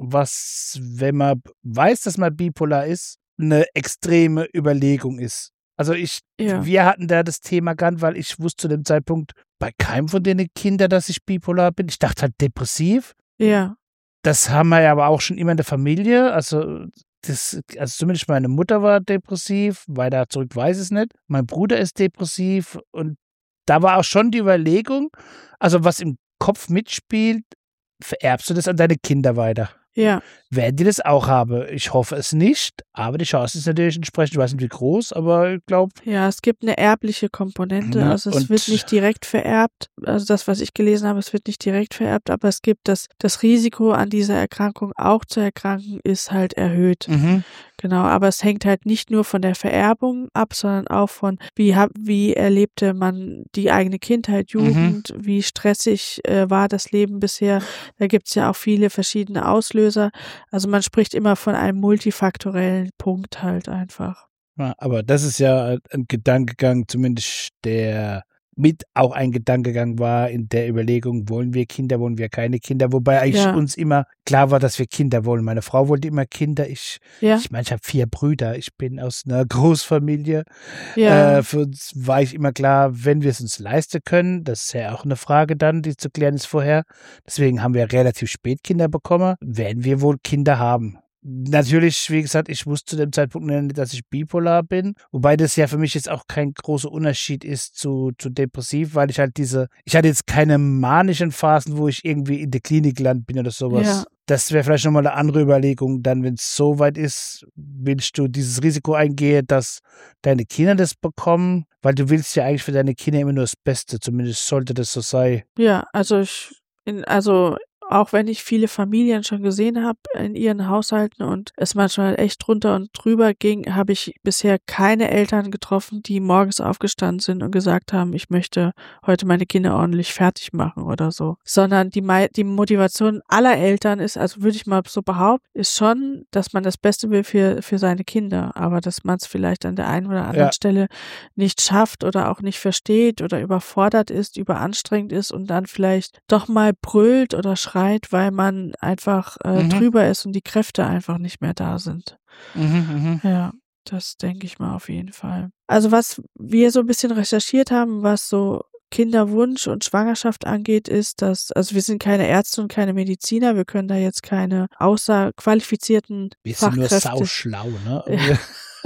was, wenn man weiß, dass man bipolar ist, eine extreme Überlegung ist. Also ich, Ja. wir hatten da das Thema gehabt, weil ich wusste zu dem Zeitpunkt bei keinem von denen Kinder, dass ich bipolar bin. Ich dachte halt depressiv. Ja. Das haben wir ja aber auch schon immer in der Familie. Also, das, also zumindest meine Mutter war depressiv, weiter zurück weiß ich es nicht. Mein Bruder ist depressiv und da war auch schon die Überlegung, also was im Kopf mitspielt, vererbst du das an deine Kinder weiter? Ja. Werden die das auch haben? Ich hoffe es nicht, aber die Chance ist natürlich entsprechend, ich weiß nicht wie groß, aber ich glaube. Ja, es gibt eine erbliche Komponente, Ja, also es und- wird nicht direkt vererbt, also das, was ich gelesen habe, es wird nicht direkt vererbt, aber es gibt das, das Risiko an dieser Erkrankung auch zu erkranken, ist halt erhöht. Mhm. Genau, aber es hängt halt nicht nur von der Vererbung ab, sondern auch von, wie hab, wie erlebte man die eigene Kindheit, Jugend, Mhm. wie stressig äh, war das Leben bisher. Da gibt's ja auch viele verschiedene Auslöser. Also man spricht immer von einem multifaktorellen Punkt halt einfach. Ja, aber das ist ja ein Gedankengang, zumindest der mit auch ein Gedankengang war in der Überlegung, wollen wir Kinder, wollen wir keine Kinder, wobei eigentlich Ja. uns immer klar war, dass wir Kinder wollen. Meine Frau wollte immer Kinder, ich, Ja, ich meine, ich habe vier Brüder, ich bin aus einer Großfamilie. ja, Äh, für uns war ich immer klar, wenn wir es uns leisten können, das ist ja auch eine Frage dann, die zu klären ist vorher. Deswegen haben wir relativ spät Kinder bekommen, werden wir wohl Kinder haben. Natürlich, wie gesagt, ich wusste zu dem Zeitpunkt nicht, dass ich bipolar bin, wobei das ja für mich jetzt auch kein großer Unterschied ist zu, zu depressiv, weil ich halt diese, ich hatte jetzt keine manischen Phasen, wo ich irgendwie in der Klinik gelandet bin oder sowas. Ja. Das wäre vielleicht nochmal eine andere Überlegung, dann, wenn es so weit ist, willst du dieses Risiko eingehen, dass deine Kinder das bekommen, weil du willst ja eigentlich für deine Kinder immer nur das Beste, zumindest sollte das so sein. ja, also ich, in, also auch wenn ich viele Familien schon gesehen habe in ihren Haushalten und es manchmal echt drunter und drüber ging, habe ich bisher keine Eltern getroffen, die morgens aufgestanden sind und gesagt haben, ich möchte heute meine Kinder ordentlich fertig machen oder so. Sondern die, Mei- die Motivation aller Eltern ist, also würde ich mal so behaupten, ist schon, dass man das Beste will für, für seine Kinder, aber dass man es vielleicht an der einen oder anderen Ja. Stelle nicht schafft oder auch nicht versteht oder überfordert ist, überanstrengend ist und dann vielleicht doch mal brüllt oder schreit, weil man einfach äh, Mhm. drüber ist und die Kräfte einfach nicht mehr da sind. Mhm, mhm. Ja, das denke ich mal auf jeden Fall. Also was wir so ein bisschen recherchiert haben, was so Kinderwunsch und Schwangerschaft angeht, ist, dass, also wir sind keine Ärzte und keine Mediziner, wir können da jetzt keine außer qualifizierten Wir sind nur Fachkräfte, sauschlau, ne? Ja. Wir-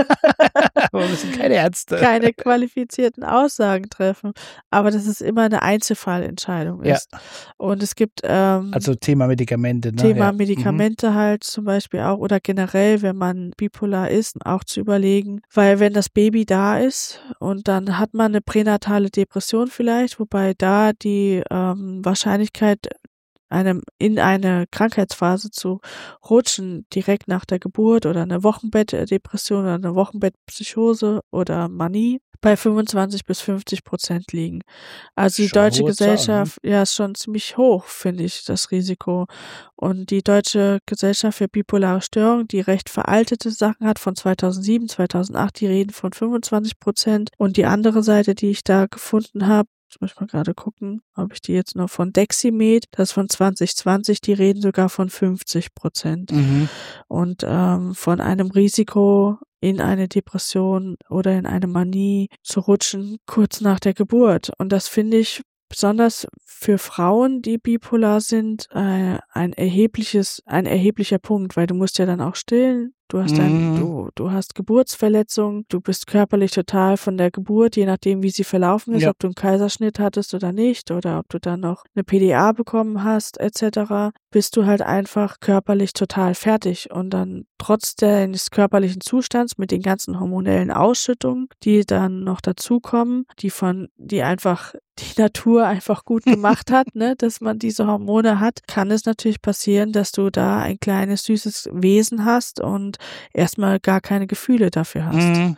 Aber wir sind keine Ärzte. keine qualifizierten Aussagen treffen, aber dass es immer eine Einzelfallentscheidung Ja. ist. Und es gibt ähm, Also Thema Medikamente, ne? Thema ja. Mhm. Medikamente halt zum Beispiel auch oder generell, wenn man bipolar ist, auch zu überlegen, weil wenn das Baby da ist und dann hat man eine pränatale Depression vielleicht, wobei da die ähm, Wahrscheinlichkeit einem in eine Krankheitsphase zu rutschen, direkt nach der Geburt oder eine Wochenbettdepression oder eine Wochenbettpsychose oder Manie bei fünfundzwanzig bis fünfzig Prozent liegen. Also die Schon deutsche hohe Zahl, ne? Gesellschaft, ja, ist schon ziemlich hoch, finde ich, das Risiko. Und die deutsche Gesellschaft für bipolare Störung, die recht veraltete Sachen hat von zweitausendsieben, zweitausendacht, die reden von fünfundzwanzig Prozent. Und die andere Seite, die ich da gefunden habe, ich muss mal gerade gucken, ob ich die jetzt noch von Deximed, das ist von zwanzig zwanzig, die reden sogar von fünfzig Prozent. Mhm. Und ähm, von einem Risiko in eine Depression oder in eine Manie zu rutschen, kurz nach der Geburt. Und das finde ich besonders für Frauen, die bipolar sind, äh, ein erhebliches, ein erheblicher Punkt, weil du musst ja dann auch stillen. Du hast ein, Mhm. du, du hast Geburtsverletzungen, du bist körperlich total von der Geburt, je nachdem, wie sie verlaufen ist, Ja. ob du einen Kaiserschnitt hattest oder nicht, oder ob du dann noch eine P D A bekommen hast, et cetera, bist du halt einfach körperlich total fertig. Und dann trotz deines körperlichen Zustands mit den ganzen hormonellen Ausschüttungen, die dann noch dazukommen, die von, die einfach die Natur einfach gut gemacht hat, ne, dass man diese Hormone hat, kann es natürlich passieren, dass du da ein kleines süßes Wesen hast und erstmal gar keine Gefühle dafür hast Mhm.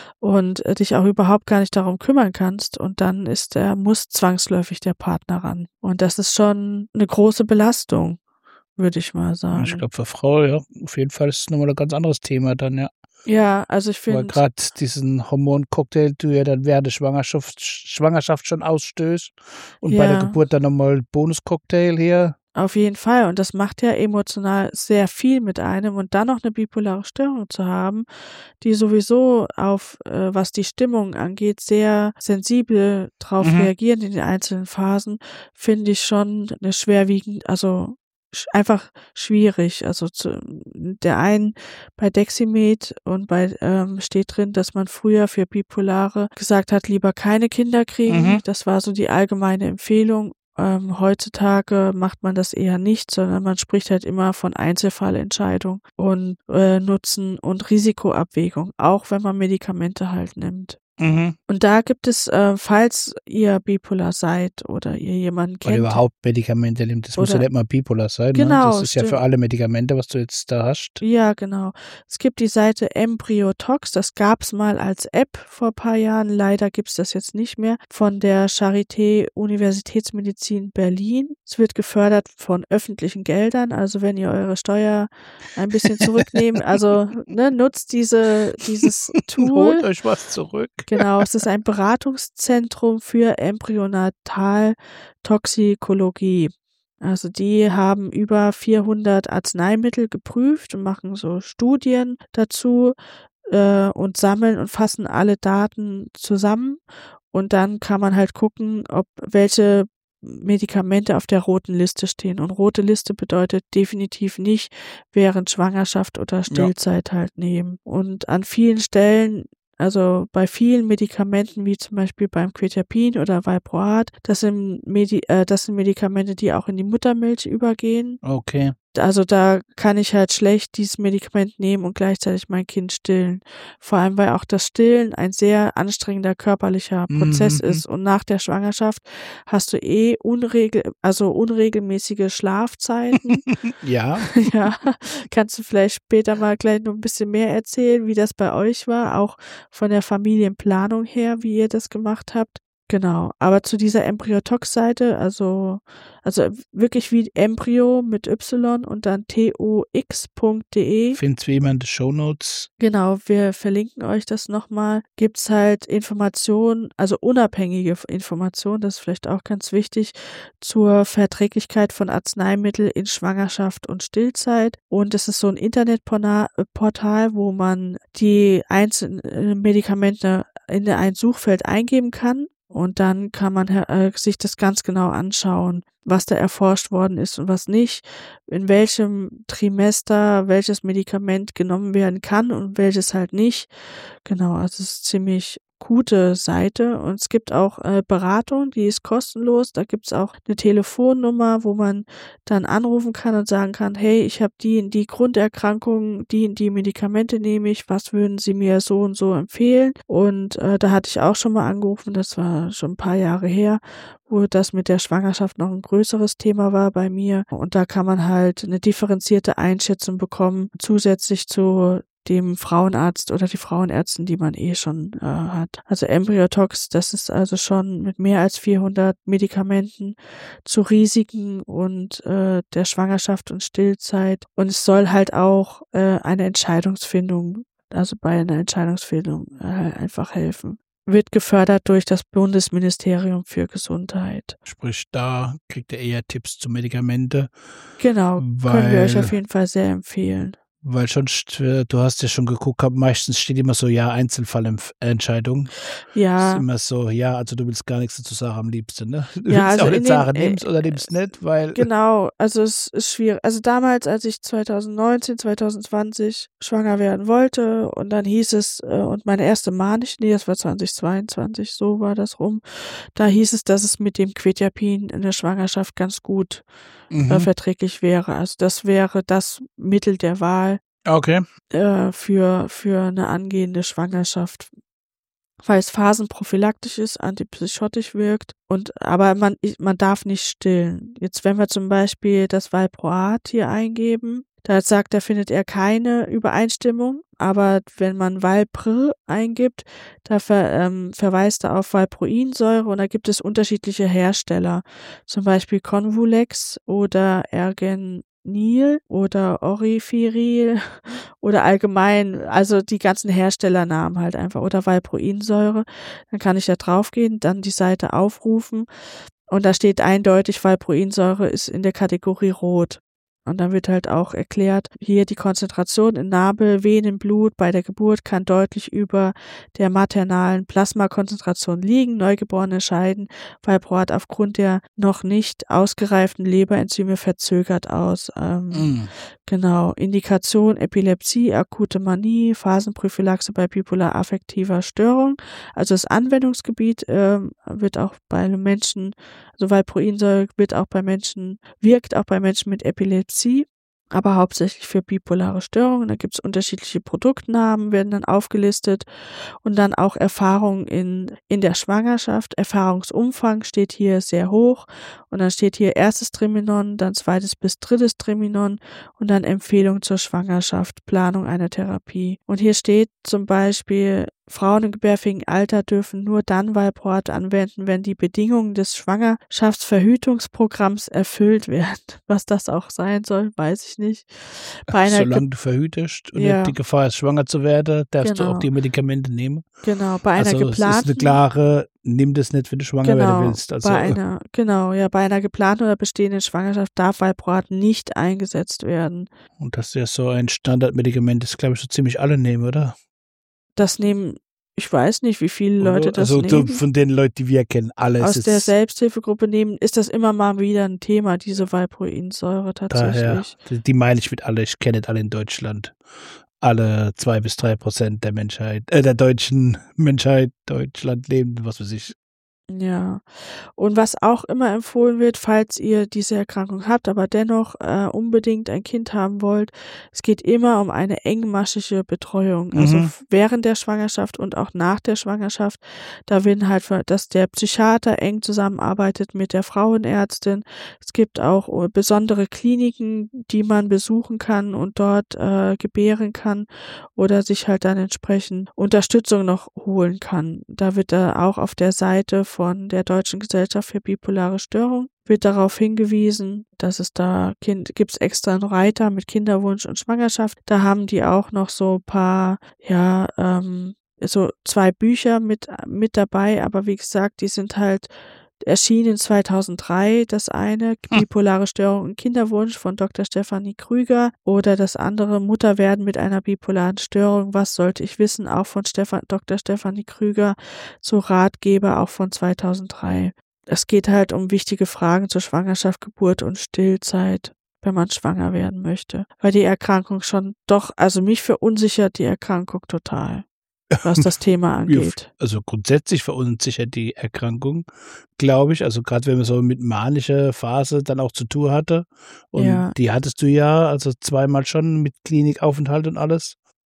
und äh, dich auch überhaupt gar nicht darum kümmern kannst, und dann ist der, muss zwangsläufig der Partner ran. Und das ist schon eine große Belastung, würde ich mal Ich sagen. glaube, für Frau, ja, auf jeden Fall ist es nochmal ein ganz anderes Thema dann, ja. Ja, also ich Weil finde, gerade diesen Hormoncocktail du ja dann während der Schwangerschaft, Schwangerschaft schon ausstößt und bei der ja, Geburt dann nochmal Bonuscocktail hier. auf jeden Fall. Und das macht ja emotional sehr viel mit einem, und dann noch eine bipolare Störung zu haben, die sowieso auf, äh, was die Stimmung angeht, sehr sensibel drauf Mhm. reagieren in den einzelnen Phasen, finde ich schon eine schwerwiegend, also sch- einfach schwierig. Also zu, der einen bei Deximed und bei ähm, steht drin, dass man früher für Bipolare gesagt hat, lieber keine Kinder kriegen. Mhm. Das war so die allgemeine Empfehlung. Ähm, heutzutage macht man das eher nicht, sondern man spricht halt immer von Einzelfallentscheidung und äh, Nutzen und Risikoabwägung, auch wenn man Medikamente halt nimmt. Mhm. Und da gibt es, äh, falls ihr bipolar seid oder ihr jemanden Oder kennt, überhaupt Medikamente nimmt. Das muss ja oder nicht mal bipolar sein. Ne? genau, Das ist ja für stimmt. alle Medikamente, was du jetzt da hast. Ja, genau. Es gibt die Seite Embryotox, das gab's mal als App vor ein paar Jahren, leider gibt's das jetzt nicht mehr, von der Charité Universitätsmedizin Berlin. Es wird gefördert von öffentlichen Geldern, also wenn ihr eure Steuer ein bisschen zurücknehmt, also ne, nutzt diese dieses Holt Tool. euch was zurück. Genau, es ist ein Beratungszentrum für Embryonaltoxikologie. Also die haben über vierhundert Arzneimittel geprüft und machen so Studien dazu äh, und sammeln und fassen alle Daten zusammen. Und dann kann man halt gucken, ob welche Medikamente auf der roten Liste stehen. Und rote Liste bedeutet definitiv nicht während Schwangerschaft oder Stillzeit halt nehmen. Und an vielen Stellen, also bei vielen Medikamenten, wie zum Beispiel beim Quetiapin oder Valproat, das sind, Medi äh, das sind Medikamente, die auch in die Muttermilch übergehen. Okay. Also da kann ich halt schlecht dieses Medikament nehmen und gleichzeitig mein Kind stillen. Vor allem, weil auch das Stillen ein sehr anstrengender körperlicher Prozess Mhm. ist. Und nach der Schwangerschaft hast du eh unregel, also unregelmäßige Schlafzeiten. Ja. Ja, kannst du vielleicht später mal gleich noch ein bisschen mehr erzählen, wie das bei euch war, auch von der Familienplanung her, wie ihr das gemacht habt. Genau, aber zu dieser Embryotox-Seite, also, also wirklich wie Embryo mit Y und dann tox punkt de. Find's wie immer in den Shownotes. Genau, wir verlinken euch das nochmal. Gibt's halt Informationen, also unabhängige Informationen, das ist vielleicht auch ganz wichtig, zur Verträglichkeit von Arzneimitteln in Schwangerschaft und Stillzeit. Und es ist so ein Internetportal, wo man die einzelnen Medikamente in ein Suchfeld eingeben kann. Und dann kann man äh, sich das ganz genau anschauen, was da erforscht worden ist und was nicht, in welchem Trimester welches Medikament genommen werden kann und welches halt nicht. Genau, also es ist ziemlich gute Seite, und es gibt auch äh, Beratung, die ist kostenlos. Da gibt's auch eine Telefonnummer, wo man dann anrufen kann und sagen kann, hey, ich habe die in die Grunderkrankung, die in die Medikamente nehme ich, was würden Sie mir so und so empfehlen? Und äh, da hatte ich auch schon mal angerufen, das war schon ein paar Jahre her, wo das mit der Schwangerschaft noch ein größeres Thema war bei mir. Und da kann man halt eine differenzierte Einschätzung bekommen, zusätzlich zu dem Frauenarzt oder die Frauenärztin, die man eh schon äh, hat. Also Embryotox, das ist also schon mit mehr als vierhundert Medikamenten zu Risiken und äh, der Schwangerschaft und Stillzeit. Und es soll halt auch äh, eine Entscheidungsfindung, also bei einer Entscheidungsfindung äh, einfach helfen. Wird gefördert durch das Bundesministerium für Gesundheit. Sprich, da kriegt ihr eher Tipps zu Medikamente. Genau, weil, können wir euch auf jeden Fall sehr empfehlen. Weil schon, st- du hast ja schon geguckt, hab- meistens steht immer so, ja, Einzelfallentscheidung. Ja. Ist immer so, ja, also du willst gar nichts dazu sagen am liebsten, ne? Du Ja, willst also auch in nicht den, sagen, äh, nimm's oder nimm's nicht, weil. Genau, also es ist schwierig. Also damals, als ich zwanzig neunzehn, zwanzig zwanzig schwanger werden wollte und dann hieß es, äh, und meine erste manische, nee, das war zwanzig zweiundzwanzig, so war das rum, da hieß es, dass es mit dem Quetiapin in der Schwangerschaft ganz gut äh, Mhm. verträglich wäre. Also das wäre das Mittel der Wahl Okay. äh, für, für eine angehende Schwangerschaft, weil es phasenprophylaktisch ist, antipsychotisch wirkt und aber man ich- man darf nicht stillen. Jetzt, wenn wir zum Beispiel das Valproat hier eingeben, da sagt er, findet er keine Übereinstimmung, aber wenn man Valpr eingibt, da ver, ähm, verweist er auf Valproinsäure und da gibt es unterschiedliche Hersteller, zum Beispiel Convulex oder Ergenil oder Orifiril oder allgemein, also die ganzen Herstellernamen halt einfach oder Valproinsäure. Dann kann ich da draufgehen, dann die Seite aufrufen und da steht eindeutig, Valproinsäure ist in der Kategorie Rot. Und dann wird halt auch erklärt, hier die Konzentration in Nabel, Venenblut bei der Geburt kann deutlich über der maternalen Plasmakonzentration liegen. Neugeborene scheiden Valproat aufgrund der noch nicht ausgereiften Leberenzyme verzögert aus. Ähm, Mm. Genau, Indikation Epilepsie, akute Manie, Phasenprophylaxe bei bipolar affektiver Störung. Also das Anwendungsgebiet ähm, wird auch bei Menschen, also Valproinsäure wird auch bei Menschen, wirkt auch bei Menschen mit Epilepsie, aber hauptsächlich für bipolare Störungen. Da gibt es unterschiedliche Produktnamen, werden dann aufgelistet und dann auch Erfahrung in, in der Schwangerschaft. Erfahrungsumfang steht hier sehr hoch und dann steht hier erstes Triminon, dann zweites bis drittes Triminon und dann Empfehlung zur Schwangerschaft, Planung einer Therapie. Und hier steht zum Beispiel, Frauen im gebärfähigen Alter dürfen nur dann Valproat anwenden, wenn die Bedingungen des Schwangerschaftsverhütungsprogramms erfüllt werden. Was das auch sein soll, weiß ich nicht. Bei einer Solange ge- du verhütest und Ja. nicht die Gefahr ist, schwanger zu werden, darfst du Genau. auch die Medikamente nehmen. Genau, bei einer Also es ist geplanten eine klare, nimm das nicht, wenn du schwanger werden Genau, willst. Also bei einer, genau, ja, bei einer geplanten oder bestehenden Schwangerschaft darf Valproat nicht eingesetzt werden. und das ist ja so ein Standardmedikament, das glaube ich so ziemlich alle nehmen, oder? Das nehmen, ich weiß nicht, wie viele Leute Oder? das also nehmen. du, von den Leuten, die wir kennen, alles Aus der ist Selbsthilfegruppe nehmen, ist das immer mal wieder ein Thema, diese Valproinsäure daher. tatsächlich. Die, die meine ich mit alle, ich kenne nicht alle in Deutschland. Alle zwei bis drei Prozent der Menschheit, äh, der deutschen Menschheit, Deutschland leben, was weiß ich. Ja. Und was auch immer empfohlen wird, falls ihr diese Erkrankung habt, aber dennoch äh, unbedingt ein Kind haben wollt, es geht immer um eine engmaschige Betreuung. Also Mhm. f- während der Schwangerschaft und auch nach der Schwangerschaft. Da werden halt, ver- dass der Psychiater eng zusammenarbeitet mit der Frauenärztin. Es gibt auch äh, besondere Kliniken, die man besuchen kann und dort äh, gebären kann oder sich halt dann entsprechend Unterstützung noch holen kann. Da wird da auch auf der Seite von der Deutschen Gesellschaft für bipolare Störung wird darauf hingewiesen, dass es da Kind, gibt's extra einen Reiter mit Kinderwunsch und Schwangerschaft. Da haben die auch noch so ein paar, ja, ähm, so zwei Bücher mit, mit dabei, aber wie gesagt, die sind halt erschienen zweitausenddrei, das eine, bipolare Störung und Kinderwunsch von Doktor Stefanie Krüger oder das andere, Mutter werden mit einer bipolaren Störung, was sollte ich wissen, auch von Stefan, Doktor Stefanie Krüger, so Ratgeber auch von zweitausenddrei. Es geht halt um wichtige Fragen zur Schwangerschaft, Geburt und Stillzeit, wenn man schwanger werden möchte. Weil die Erkrankung schon doch, also mich verunsichert die Erkrankung total, was das Thema angeht. Also grundsätzlich verunsichert die Erkrankung, glaube ich. Also gerade wenn man so mit manischer Phase dann auch zu tun hatte. Und Ja. die hattest du ja, also zweimal schon mit Klinikaufenthalt und alles.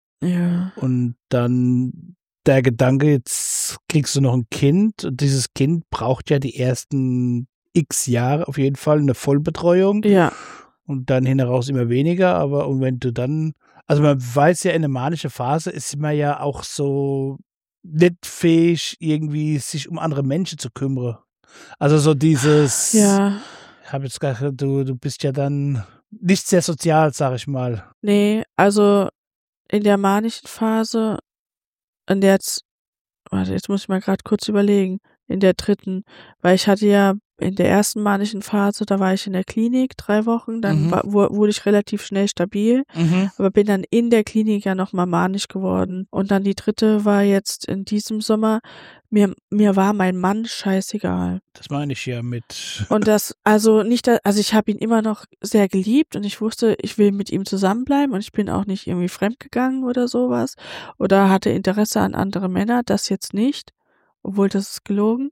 Ja. Und dann der Gedanke, jetzt kriegst du noch ein Kind. Und dieses Kind braucht ja die ersten x Jahre auf jeden Fall eine Vollbetreuung. Ja. Und dann hin heraus immer weniger. Aber und wenn du dann, also man weiß ja, in der manischen Phase ist man ja auch so nicht fähig, irgendwie sich um andere Menschen zu kümmern. Also so dieses, Ja. ich habe jetzt gesagt, du, du bist ja dann nicht sehr sozial, sag ich mal. Nee, also in der manischen Phase, in der jetzt, warte, jetzt muss ich mal gerade kurz überlegen. in der dritten, weil ich hatte ja in der ersten manischen Phase, da war ich in der Klinik drei Wochen, dann Mhm. war, wu- wurde ich relativ schnell stabil, Mhm. aber bin dann in der Klinik ja nochmal manisch geworden. Und dann die dritte war jetzt in diesem Sommer, mir, mir war mein Mann scheißegal. Das meine ich ja mit. Und das, also nicht, da- also ich habe ihn immer noch sehr geliebt und ich wusste, ich will mit ihm zusammenbleiben und ich bin auch nicht irgendwie fremdgegangen oder sowas oder hatte Interesse an andere Männer, das jetzt nicht, obwohl das ist gelogen.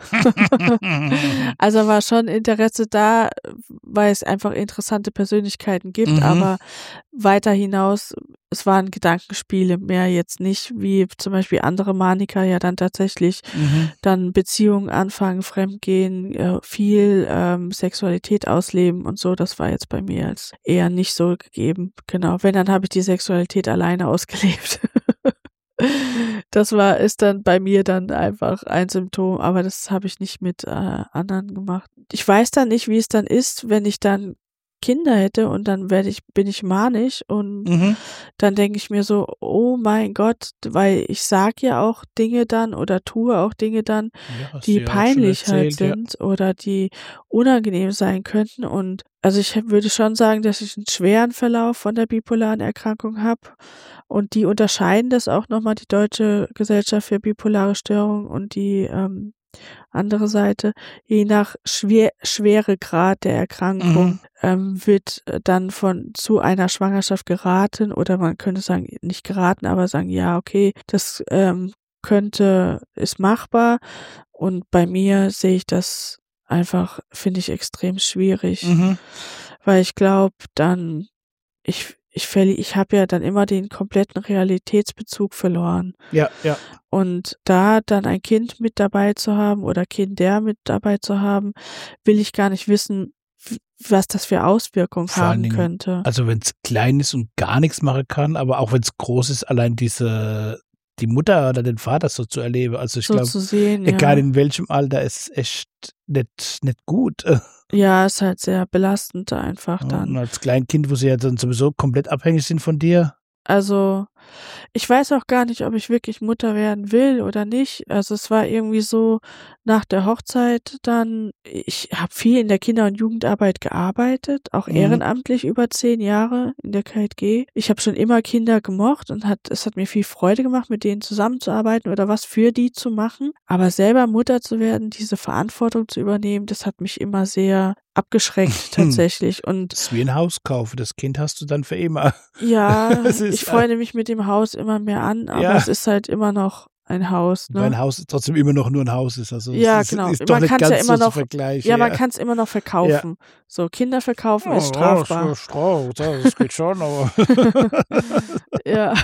Also war schon Interesse da, weil es einfach interessante Persönlichkeiten gibt, Mhm. aber weiter hinaus, es waren Gedankenspiele mehr jetzt nicht, wie zum Beispiel andere Maniker ja dann tatsächlich Mhm. dann Beziehungen anfangen, fremdgehen, äh, viel ähm, Sexualität ausleben und so. Das war jetzt bei mir als eher nicht so gegeben. Genau, wenn, dann habe ich die Sexualität alleine ausgelebt. Das war, ist dann bei mir dann einfach ein Symptom, aber das habe ich nicht mit äh, anderen gemacht. Ich weiß dann nicht, wie es dann ist, wenn ich dann Kinder hätte und dann werde ich, bin ich manisch und Mhm. dann denke ich mir so, oh mein Gott, weil ich sag ja auch Dinge dann oder tue auch Dinge dann, Ja, hast die du ja auch schon peinlich halt erzählt, ja. sind oder die unangenehm sein könnten. Und also ich würde schon sagen, dass ich einen schweren Verlauf von der bipolaren Erkrankung habe. Und die unterscheiden das auch nochmal, die Deutsche Gesellschaft für bipolare Störung und die ähm, andere Seite, je nach schwer, Schweregrad der Erkrankung Mhm. ähm, wird äh, dann von zu einer Schwangerschaft geraten oder man könnte sagen, nicht geraten, aber sagen, ja, okay, das ähm, könnte, ist machbar und bei mir sehe ich das einfach, finde ich extrem schwierig, Mhm. weil ich glaube, dann, ich, ich verli- ich habe ja dann immer den kompletten Realitätsbezug verloren. Ja, ja. Und da dann ein Kind mit dabei zu haben oder Kinder mit dabei zu haben, will ich gar nicht wissen, w- was das für Auswirkungen Vor allen haben Dingen, könnte. also wenn es klein ist und gar nichts machen kann, aber auch wenn es groß ist, allein diese, die Mutter oder den Vater so zu erleben. Also ich So glaube, zu sehen, egal ja. in welchem Alter, ist es echt nicht, nicht gut. Ja, ist halt sehr belastend einfach Und dann. als Kleinkind, wo sie ja dann sowieso komplett abhängig sind von dir. Also, ich weiß auch gar nicht, ob ich wirklich Mutter werden will oder nicht. Also es war irgendwie so nach der Hochzeit dann, ich habe viel in der Kinder- und Jugendarbeit gearbeitet, auch Mhm. ehrenamtlich über zehn Jahre in der K J G. Ich habe schon immer Kinder gemocht und hat, es hat mir viel Freude gemacht, mit denen zusammenzuarbeiten oder was für die zu machen. Aber selber Mutter zu werden, diese Verantwortung zu übernehmen, das hat mich immer sehr abgeschreckt tatsächlich. Und Das ist wie ein Haus kaufen. Das Kind hast du dann für immer. ja, Es ist, ich freue mich mit dem Haus immer mehr an, aber Ja. es ist halt immer noch ein Haus, Weil ein ne? Haus trotzdem immer noch nur ein Haus ist. Also Ja, es ist, genau. ist doch Man nicht kann's ganz ja immer so noch- zu vergleichen. Ja, man kann es immer noch verkaufen. So, Kinder verkaufen ist strafbar. Oh, Straf, das geht schon, aber. Ja.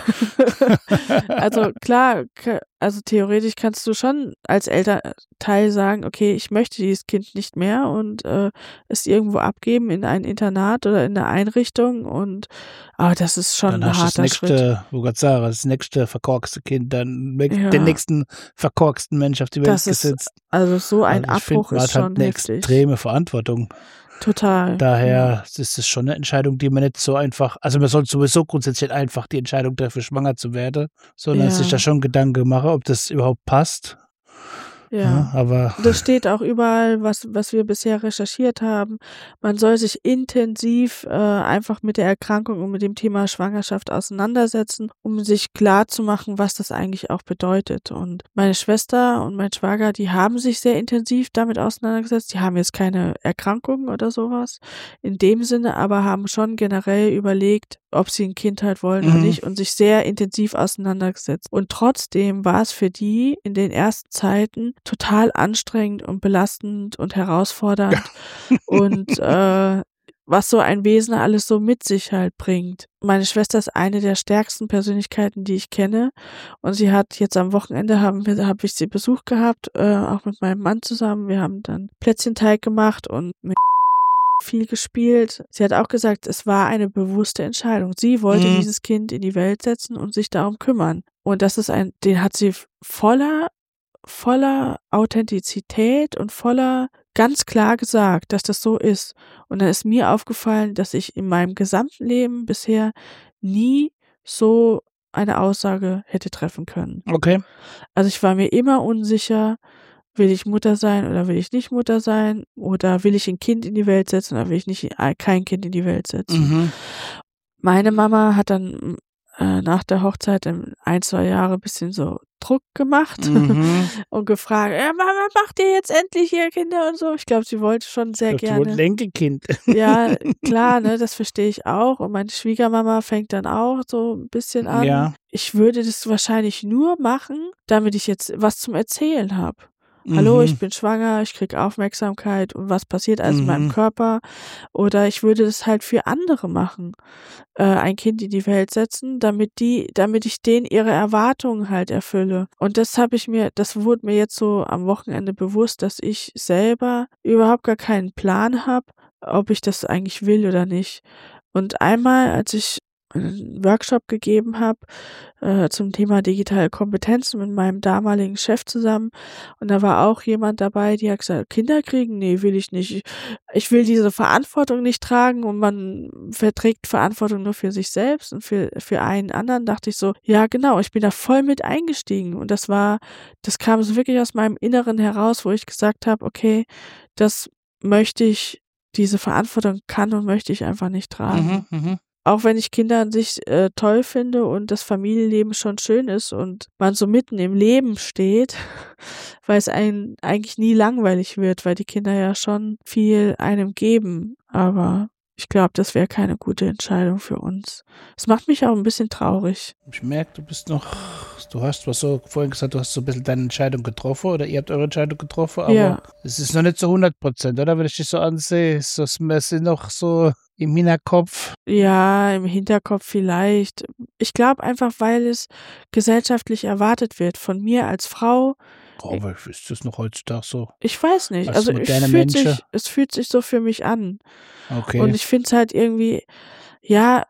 Also klar, ke- also theoretisch kannst du schon als Elternteil sagen, okay, ich möchte dieses Kind nicht mehr und äh, es irgendwo abgeben in ein Internat oder in eine Einrichtung und aber das ist schon Dann ein hast du das harter Schritt. nächste, wo Gott sagen, das nächste verkorkste Kind, dann me- Ja. den nächsten verkorksten Mensch auf die Welt Das ist gesetzt. Also so ein Also ich finde, Abbruch man ist hat halt schon eine heftig. extreme Verantwortung. Total. Daher ist es schon eine Entscheidung, die man nicht so einfach, also man sollte sowieso grundsätzlich nicht einfach die Entscheidung treffen, schwanger zu werden, sondern Ja. sich da schon Gedanken machen, ob das überhaupt passt. Ja. Ja, aber Das steht auch überall, was, was wir bisher recherchiert haben. Man soll sich intensiv äh, einfach mit der Erkrankung und mit dem Thema Schwangerschaft auseinandersetzen, um sich klar zu machen, was das eigentlich auch bedeutet. Und meine Schwester und mein Schwager, die haben sich sehr intensiv damit auseinandergesetzt. Die haben jetzt keine Erkrankungen oder sowas in dem Sinne, aber haben schon generell überlegt, ob sie ein Kind halt wollen oder Mhm. nicht und sich sehr intensiv auseinandergesetzt. Und trotzdem war es für die in den ersten Zeiten total anstrengend und belastend und herausfordernd und äh, was so ein Wesen alles so mit sich halt bringt. Meine Schwester ist eine der stärksten Persönlichkeiten, die ich kenne und sie hat jetzt am Wochenende haben wir, habe ich sie Besuch gehabt, äh, auch mit meinem Mann zusammen. Wir haben dann Plätzchenteig gemacht und mit viel gespielt. Sie hat auch gesagt, es war eine bewusste Entscheidung. Sie wollte Mhm. dieses Kind in die Welt setzen und sich darum kümmern. Und das ist ein, den hat sie voller, voller Authentizität und voller ganz klar gesagt, dass das so ist. Und dann ist mir aufgefallen, dass ich in meinem gesamten Leben bisher nie so eine Aussage hätte treffen können. okay. Also ich war mir immer unsicher, will ich Mutter sein oder will ich nicht Mutter sein? Oder will ich ein Kind in die Welt setzen oder will ich nicht kein Kind in die Welt setzen? Mhm. Meine Mama hat dann äh, nach der Hochzeit in ein, zwei Jahre ein bisschen so Druck gemacht Mhm. und gefragt, ja, Mama, macht ihr jetzt endlich hier Kinder und so? Ich glaube, sie wollte schon sehr Ich glaub, sie gerne. wollte Enkelkind. Ja, klar, ne, das verstehe ich auch. Und meine Schwiegermama fängt dann auch so ein bisschen an. Ja. Ich würde das wahrscheinlich nur machen, damit ich jetzt was zum Erzählen habe. Hallo, Mhm. ich bin schwanger, ich kriege Aufmerksamkeit und was passiert also in meinem Mhm. Körper? Oder ich würde das halt für andere machen, äh, ein Kind in die Welt setzen, damit die, damit ich denen ihre Erwartungen halt erfülle. Und das habe ich mir, das wurde mir jetzt so am Wochenende bewusst, dass ich selber überhaupt gar keinen Plan habe, ob ich das eigentlich will oder nicht. Und einmal, als ich einen Workshop gegeben habe äh, zum Thema digitale Kompetenzen mit meinem damaligen Chef zusammen, und da war auch jemand dabei, die hat gesagt, Kinder kriegen? Nee, will ich nicht. Ich will diese Verantwortung nicht tragen, und man verträgt Verantwortung nur für sich selbst und für, für einen anderen. Dachte ich so, ja genau, ich bin da voll mit eingestiegen, und das war, das kam so wirklich aus meinem Inneren heraus, wo ich gesagt habe, okay, das möchte ich, diese Verantwortung kann und möchte ich einfach nicht tragen. Mhm. Mhm. Auch wenn ich Kinder an sich äh, toll finde und das Familienleben schon schön ist und man so mitten im Leben steht, weil es einem eigentlich nie langweilig wird, weil die Kinder ja schon viel einem geben. Aber ich glaube, das wäre keine gute Entscheidung für uns. Es macht mich auch ein bisschen traurig. Ich merke, du bist noch, du hast was so vorhin gesagt, du hast so ein bisschen deine Entscheidung getroffen oder ihr habt eure Entscheidung getroffen, aber Ja. es ist noch nicht so hundert Prozent, oder? Wenn ich dich so ansehe, ist das Messi noch so im Hinterkopf. Ja, im Hinterkopf vielleicht. Ich glaube einfach, weil es gesellschaftlich erwartet wird von mir als Frau. Oh, aber ist das noch heutzutage so? Ich weiß nicht. Als Also es moderne fühlt sich, Menschen? es fühlt sich so für mich an. Okay. Und ich finde es halt irgendwie, ja,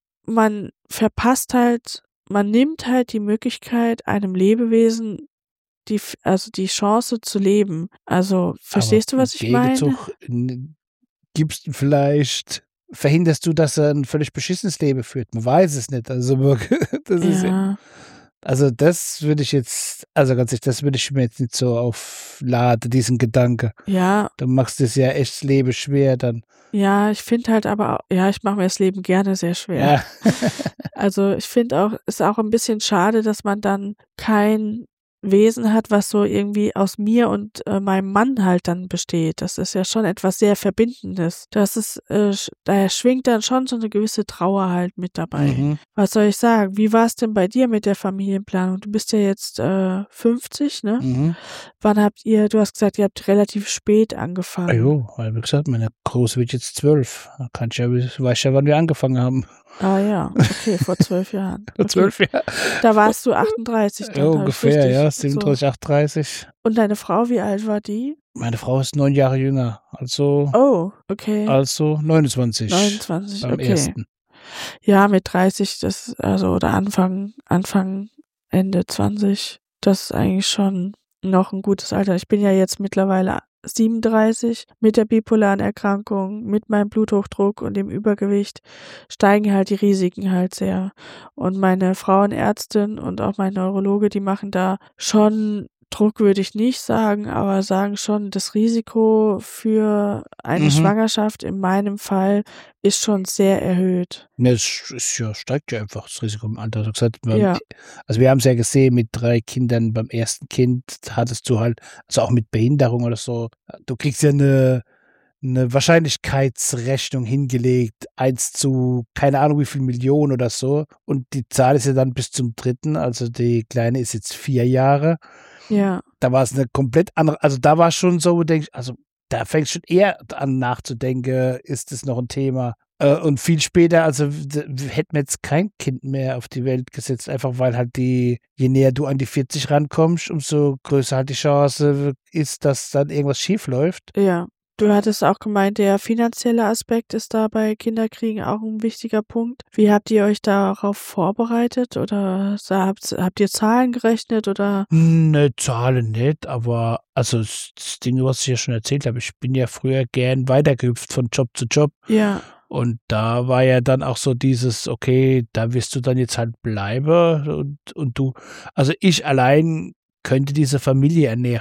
man verpasst halt, man nimmt halt die Möglichkeit, einem Lebewesen die, also die Chance zu leben. Also, verstehst aber du, was im ich meine? Gegenzug n- gibst du vielleicht, verhinderst du, dass er ein völlig beschissenes Leben führt? Man weiß es nicht. Also, das ist, Ja, also das würde ich jetzt, also ganz ehrlich, das würde ich mir jetzt nicht so aufladen, diesen Gedanke. ja, Du machst es ja echt das Leben schwer dann. ja, ich finde halt aber, auch- ja, ich mache mir das Leben gerne sehr schwer. Ja. Also ich finde auch, ist auch ein bisschen schade, dass man dann kein Wesen hat, was so irgendwie aus mir und äh, meinem Mann halt dann besteht. Das ist ja schon etwas sehr Verbindendes. Das ist, äh, sch- daher schwingt dann schon so eine gewisse Trauer halt mit dabei. Mhm. Was soll ich sagen? Wie war es denn bei dir mit der Familienplanung? Du bist ja jetzt äh, fünfzig, ne? Mhm. Wann habt ihr, du hast gesagt, ihr habt relativ spät angefangen. Ah jo, weil wie gesagt, meine Große wird jetzt zwölf. Da kann ich ja, weiß ja, wann wir angefangen haben. Ah ja, okay, vor zwölf Jahren. Vor Okay. zwölf Jahren. Da warst du achtunddreißig dann. Ja, hab ich ungefähr, richtig ja, so. siebenunddreißig, achtunddreißig. Und deine Frau, wie alt war die? Meine Frau ist neun Jahre jünger, also, Oh, okay. also neunundzwanzig. neunundzwanzig, Beim okay. ersten. Ja, mit dreißig, das, also, oder Anfang, Anfang, Ende zwanzig, das ist eigentlich schon noch ein gutes Alter. Ich bin ja jetzt mittlerweile siebenunddreißig, mit der bipolaren Erkrankung, mit meinem Bluthochdruck und dem Übergewicht steigen halt die Risiken halt sehr. Und meine Frauenärztin und auch mein Neurologe, die machen da schon Druck, würde ich nicht sagen, aber sagen schon, das Risiko für eine Mhm. Schwangerschaft in meinem Fall ist schon sehr erhöht. Ne, es ist ja, steigt ja einfach das Risiko im Alter. Also, gesagt, beim, Ja. also wir haben es ja gesehen, mit drei Kindern beim ersten Kind hattest du halt, also auch mit Behinderung oder so, du kriegst ja eine, eine Wahrscheinlichkeitsrechnung hingelegt, eins zu, keine Ahnung wie viel Millionen oder so. Und die Zahl ist ja dann bis zum dritten, also die Kleine ist jetzt vier Jahre. Ja, Da war es eine komplett andere, also da war schon so, wo du denkst, also da fängst du schon eher an nachzudenken, ist das noch ein Thema? Äh, und viel später, also d- hätten wir jetzt kein Kind mehr auf die Welt gesetzt, einfach weil halt die, je näher du an die vierzig rankommst, umso größer halt die Chance ist, dass dann irgendwas schief läuft. ja. Du hattest auch gemeint, der finanzielle Aspekt ist da bei Kinderkriegen auch ein wichtiger Punkt. Wie habt ihr euch darauf vorbereitet oder sa- habt, habt ihr Zahlen gerechnet oder? Ne, Zahlen nicht, aber also das das Ding, was ich ja schon erzählt habe, ich bin ja früher gern weitergehüpft von Job zu Job. Ja, Und da war ja dann auch so dieses, okay, da wirst du dann jetzt halt bleiben und, und du, also ich allein könnte diese Familie ernähren.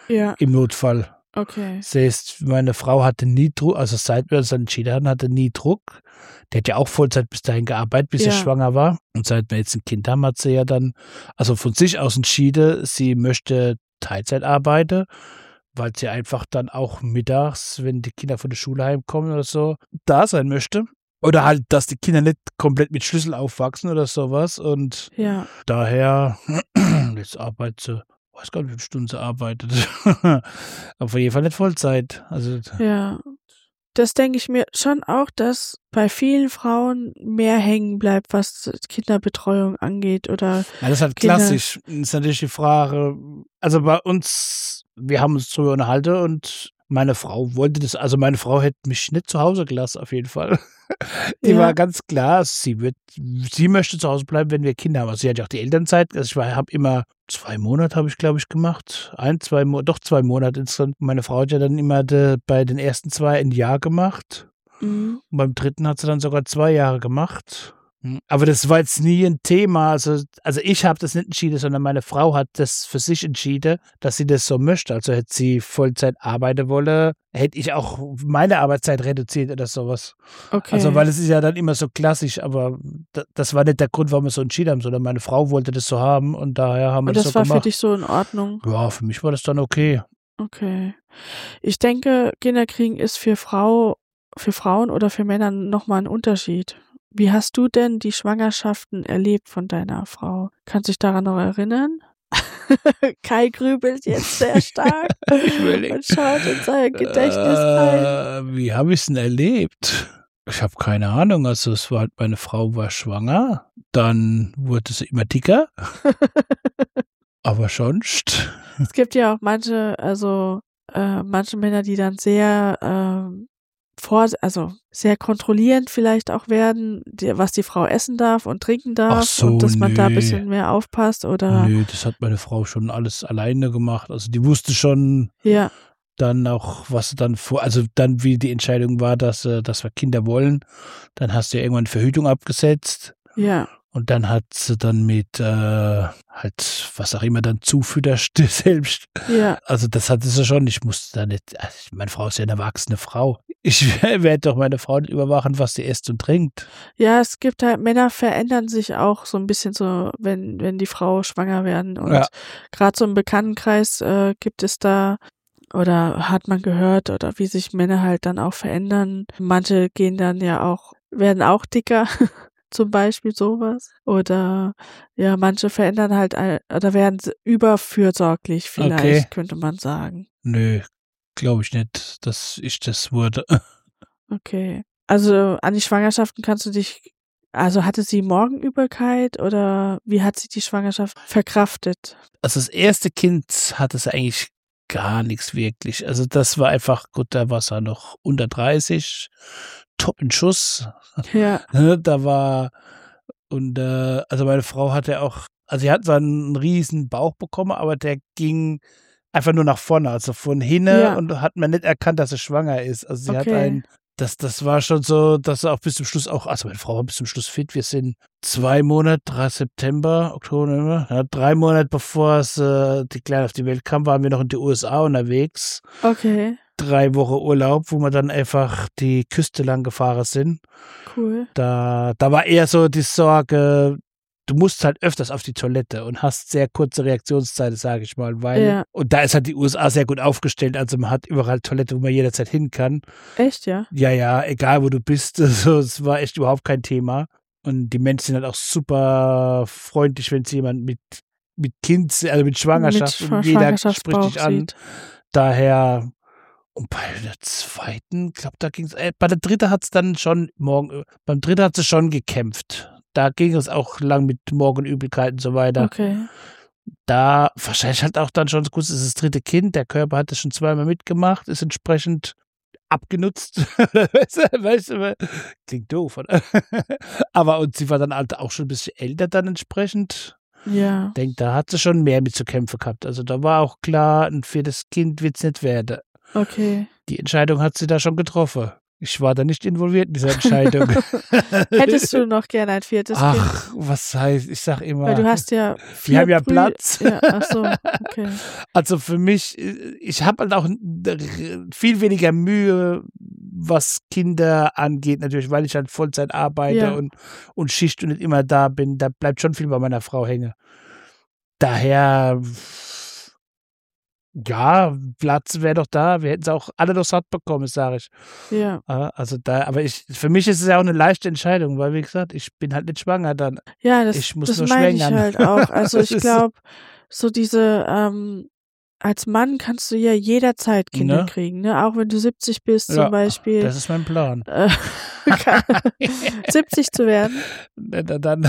Ja, im Notfall. okay. Das heißt, meine Frau hatte nie Druck, also seit wir uns dann entschieden hatten, hatte nie Druck. Die hat ja auch Vollzeit bis dahin gearbeitet, bis Ja. sie schwanger war. Und seit wir jetzt ein Kind haben, hat sie ja dann, also von sich aus entschieden, sie möchte Teilzeit arbeiten, weil sie einfach dann auch mittags, wenn die Kinder von der Schule heimkommen oder so, da sein möchte. Oder halt, dass die Kinder nicht komplett mit Schlüssel aufwachsen oder sowas. Und Ja, daher, jetzt arbeitet sie, weiß gar nicht, wie viele Stunden sie arbeitet. Aber auf jeden Fall nicht Vollzeit. Also, ja. Das denke ich mir schon auch, dass bei vielen Frauen mehr hängen bleibt, was Kinderbetreuung angeht oder ja, das ist halt Kinder- klassisch. Das ist natürlich die Frage, also bei uns, wir haben uns drüber unterhalten und meine Frau wollte das, also meine Frau hätte mich nicht zu Hause gelassen, auf jeden Fall. Die Ja. war ganz klar, also sie wird, sie möchte zu Hause bleiben, wenn wir Kinder haben. Also sie hat ja auch die Elternzeit. Also ich habe immer zwei Monate, habe ich glaube ich gemacht. Ein, zwei Monate, doch zwei Monate insgesamt. Meine Frau hat ja dann immer de, bei den ersten zwei ein Jahr gemacht. Mhm. Und beim dritten hat sie dann sogar zwei Jahre gemacht. Aber das war jetzt nie ein Thema. Also, also ich habe das nicht entschieden, sondern meine Frau hat das für sich entschieden, dass sie das so möchte. Also hätte sie Vollzeit arbeiten wollen, hätte ich auch meine Arbeitszeit reduziert oder sowas. Okay. Also weil es ist ja dann immer so klassisch, aber da- das war nicht der Grund, warum wir so entschieden haben, sondern meine Frau wollte das so haben und daher haben wir Und das, das so war gemacht. für dich so in Ordnung? Ja, für mich war das dann okay. Okay. Ich denke, Kinderkriegen ist für Frau, für Frauen oder für Männer nochmal ein Unterschied. Wie hast du denn die Schwangerschaften erlebt von deiner Frau? Kannst du dich daran noch erinnern? Kai grübelt jetzt sehr stark Ich überleg. und schaut in sein Gedächtnis rein. Äh, wie habe ich es denn erlebt? Ich habe keine Ahnung. Also es war halt, meine Frau war schwanger, dann wurde sie immer dicker. Aber sonst. Es gibt ja auch manche, also äh, manche Männer, die dann sehr ähm, vor, also sehr kontrollierend vielleicht auch werden, die, was die Frau essen darf und trinken darf Ach so, und dass man da ein nö. bisschen mehr aufpasst oder Nö, das hat meine Frau schon alles alleine gemacht. Also die wusste schon ja, dann auch, was sie dann vor, also dann wie die Entscheidung war, dass, äh, dass wir Kinder wollen. Dann hast du ja irgendwann Verhütung abgesetzt. ja, Und dann hat sie dann mit äh, halt, was auch immer dann zufütterst selbst. ja. Also das hatte sie schon. Ich musste da nicht, also meine Frau ist ja eine erwachsene Frau. Ich werde doch meine Frau nicht überwachen, was sie isst und trinkt. Ja, es gibt halt, Männer verändern sich auch so ein bisschen so, wenn, wenn die Frau schwanger werden. Und Ja. gerade so im Bekanntenkreis äh, gibt es da, oder hat man gehört, oder wie sich Männer halt dann auch verändern. Manche gehen dann ja auch, werden auch dicker, zum Beispiel sowas. Oder ja, manche verändern halt, ein- oder werden überfürsorglich vielleicht, Okay. könnte man sagen. Nö, glaube ich nicht, dass ich das wurde. Okay. Also an die Schwangerschaften kannst du dich, also hatte sie Morgenübelkeit oder wie hat sie die Schwangerschaft verkraftet? Also das erste Kind hatte es eigentlich gar nichts wirklich. Also das war einfach, gut, da war es ja noch unter dreißig, top in Schuss. Ja, Ne, da war, und äh, also meine Frau hatte auch, also sie hat so einen riesen Bauch bekommen, aber der ging einfach nur nach vorne, also von hinten Ja. und hat man nicht erkannt, dass sie schwanger ist. Also sie hat Okay. ein, das, das war schon so, dass sie auch bis zum Schluss auch, also meine Frau war bis zum Schluss fit. Wir sind zwei Monate, drei September, Oktober, November, ja, drei Monate bevor es, äh, die Kleine auf die Welt kam, waren wir noch in die U S A unterwegs. okay, Drei Wochen Urlaub, wo wir dann einfach die Küste lang gefahren sind. cool. Da, da war eher so die Sorge, du musst halt öfters auf die Toilette und hast sehr kurze Reaktionszeiten, sage ich mal, weil, Ja. und da ist halt die U S A sehr gut aufgestellt, also man hat überall Toilette, wo man jederzeit hin kann. Echt, ja? Ja, ja, egal wo du bist, also es war echt überhaupt kein Thema. Und die Menschen sind halt auch super freundlich, wenn es jemand mit, mit Kind, also mit Schwangerschaft Mit und jeder Schwangerschaftsbauch spricht dich an. sieht. Daher, und bei der zweiten, ich glaube, da ging es, äh, bei der dritten hat es dann schon morgen, beim dritten hat sie schon gekämpft. Da ging es auch lang mit Morgenübelkeit und so weiter. Okay. Da wahrscheinlich halt auch dann schon, gut, es ist das dritte Kind, der Körper hat das schon zweimal mitgemacht, ist entsprechend abgenutzt. weißt du, weißt du, klingt doof, oder? Aber und sie war dann halt auch schon ein bisschen älter dann entsprechend. Ja. Ich denke, da hat sie schon mehr mit zu kämpfen gehabt. Also da war auch klar, ein viertes Kind wird es nicht werden. Okay. Die Entscheidung hat sie da schon getroffen. Ich war da nicht involviert in dieser Entscheidung. Hättest du noch gerne ein viertes Kind? Ach, was heißt, ich sag immer. Weil du hast ja vier wir haben ja Brü- Platz. Ja, ach so, okay. Also für mich, ich habe halt auch viel weniger Mühe, was Kinder angeht, natürlich, weil ich halt Vollzeit arbeite Ja. und, und Schicht und nicht immer da bin. Da bleibt schon viel bei meiner Frau hängen. Daher, ja, Platz wäre doch da. Wir hätten es auch alle noch satt bekommen, sage ich. Ja, Ja, also da, aber ich, für mich ist es ja auch eine leichte Entscheidung, weil wie gesagt, ich bin halt nicht schwanger dann. ja, das, Ich muss das nur meine ich schwängern. halt auch. Also Das ich ist- glaube, so diese, ähm, als Mann kannst du ja jederzeit Kinder Ne? kriegen, ne? Auch wenn du siebzig bist Ja, zum Beispiel. Das ist mein Plan. äh, siebzig zu werden. Dann, dann,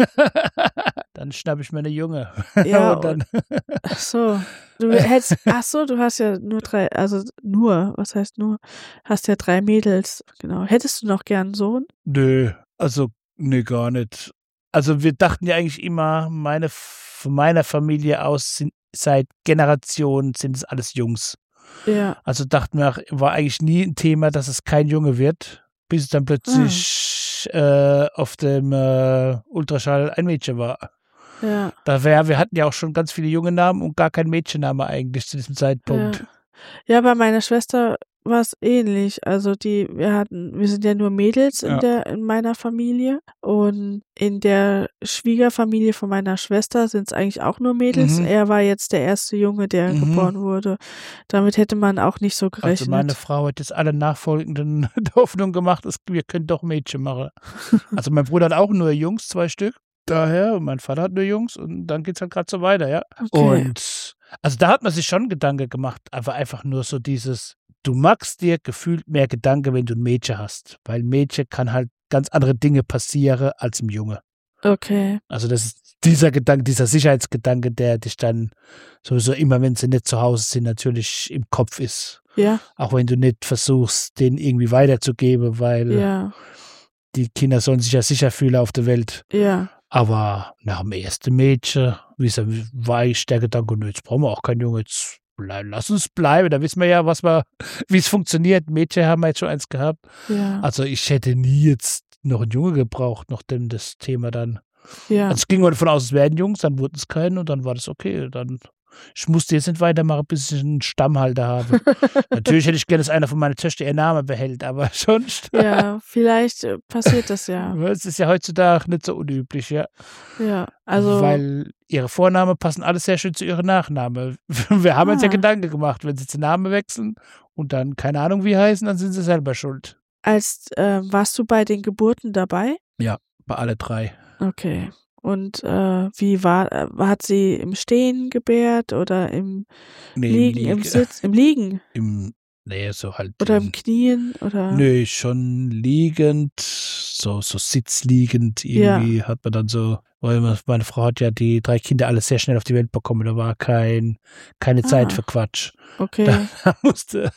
dann schnapp ich mir eine Junge. Ja, und dann, Ach so. Du hättest, ach so, du hast ja nur drei, also nur, was heißt nur? Hast ja drei Mädels, genau. Hättest du noch gern einen Sohn? nö, also, nee, gar nicht. Also wir dachten ja eigentlich immer, meine, von meiner Familie aus sind seit Generationen sind es alles Jungs. Ja, Also dachten wir, war eigentlich nie ein Thema, dass es kein Junge wird, bis es dann plötzlich äh, auf dem äh, Ultraschall ein Mädchen war. ja. Da wär, wir hatten ja auch schon ganz viele junge Namen und gar keinen Mädchenname eigentlich zu diesem Zeitpunkt. Ja, ja, bei meiner Schwester war es ähnlich. Also die, wir hatten, wir sind ja nur Mädels in Ja. der, in meiner Familie und in der Schwiegerfamilie von meiner Schwester sind es eigentlich auch nur Mädels. Mhm. Er war jetzt der erste Junge, der Mhm. geboren wurde. Damit hätte man auch nicht so Also gerechnet. meine Frau hat jetzt alle nachfolgenden Hoffnung gemacht, dass wir können doch Mädchen machen. Also mein Bruder hat auch nur Jungs, zwei Stück. Daher, und mein Vater hat nur Jungs und dann geht's halt gerade so weiter, ja. Okay. Und also da hat man sich schon Gedanken gemacht, aber einfach nur so dieses, du machst dir gefühlt mehr Gedanken, wenn du ein Mädchen hast, weil Mädchen kann halt ganz andere Dinge passieren als im Junge. Okay. Also das ist dieser Gedanke, dieser Sicherheitsgedanke, der dich dann sowieso immer, wenn sie nicht zu Hause sind, natürlich im Kopf ist. Ja, Auch wenn du nicht versuchst, den irgendwie weiterzugeben, weil ja, die Kinder sollen sich ja sicher fühlen auf der Welt. ja. Aber nach dem ersten Mädchen, wie gesagt, war ich der Gedanke, nö, jetzt brauchen wir auch keinen Junge, jetzt bleib, lass uns bleiben. Da wissen wir ja, was wir, wie es funktioniert. Mädchen haben wir jetzt schon eins gehabt. Ja, Also ich hätte nie jetzt noch einen Junge gebraucht, nachdem das Thema dann. ja. Also es ging davon aus, es werden Jungs, dann wurden es keinen und dann war das okay. Dann, ich musste jetzt nicht weitermachen, bis ich einen Stammhalter habe. Natürlich hätte ich gerne, dass einer von meinen Töchtern ihren Namen behält, aber sonst. Ja, vielleicht äh, passiert das ja. Es ist ja heutzutage nicht so unüblich, ja. Ja, also, Weil ihre Vornamen passen alles sehr schön zu ihrem Nachnamen. Wir haben uns ja Ah. Gedanken gemacht, wenn sie den Namen wechseln und dann keine Ahnung wie heißen, dann sind sie selber schuld. als, äh, warst du bei den Geburten dabei? Bei alle drei. Okay. Und äh, wie war, äh, hat sie im Stehen gebärt oder im Nee, Liegen, im Lieg- Sitz, im Liegen Im, nee, so halt. oder im im- Knien oder? Nö, schon liegend, so, so sitzliegend irgendwie hat man dann so, weil man- meine Frau hat ja die drei Kinder alle sehr schnell auf die Welt bekommen, da war kein, keine Zeit Ah. für Quatsch. Okay. Da musste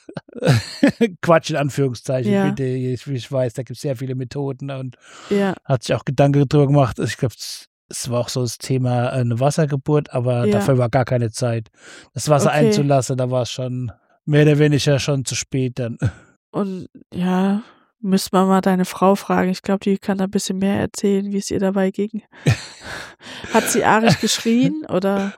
Quatsch in Anführungszeichen, Ja. bitte, ich, ich weiß, da gibt es sehr viele Methoden und Ja, hat sich auch Gedanken drüber gemacht. Ich glaube, es war auch so das Thema äh, eine Wassergeburt, aber Ja. dafür war gar keine Zeit. Das Wasser Okay. einzulassen, da war es schon mehr oder weniger schon zu spät dann. und ja, müsste man mal deine Frau fragen. Ich glaube, die kann da ein bisschen mehr erzählen, wie es ihr dabei ging. Hat sie arisch geschrien oder?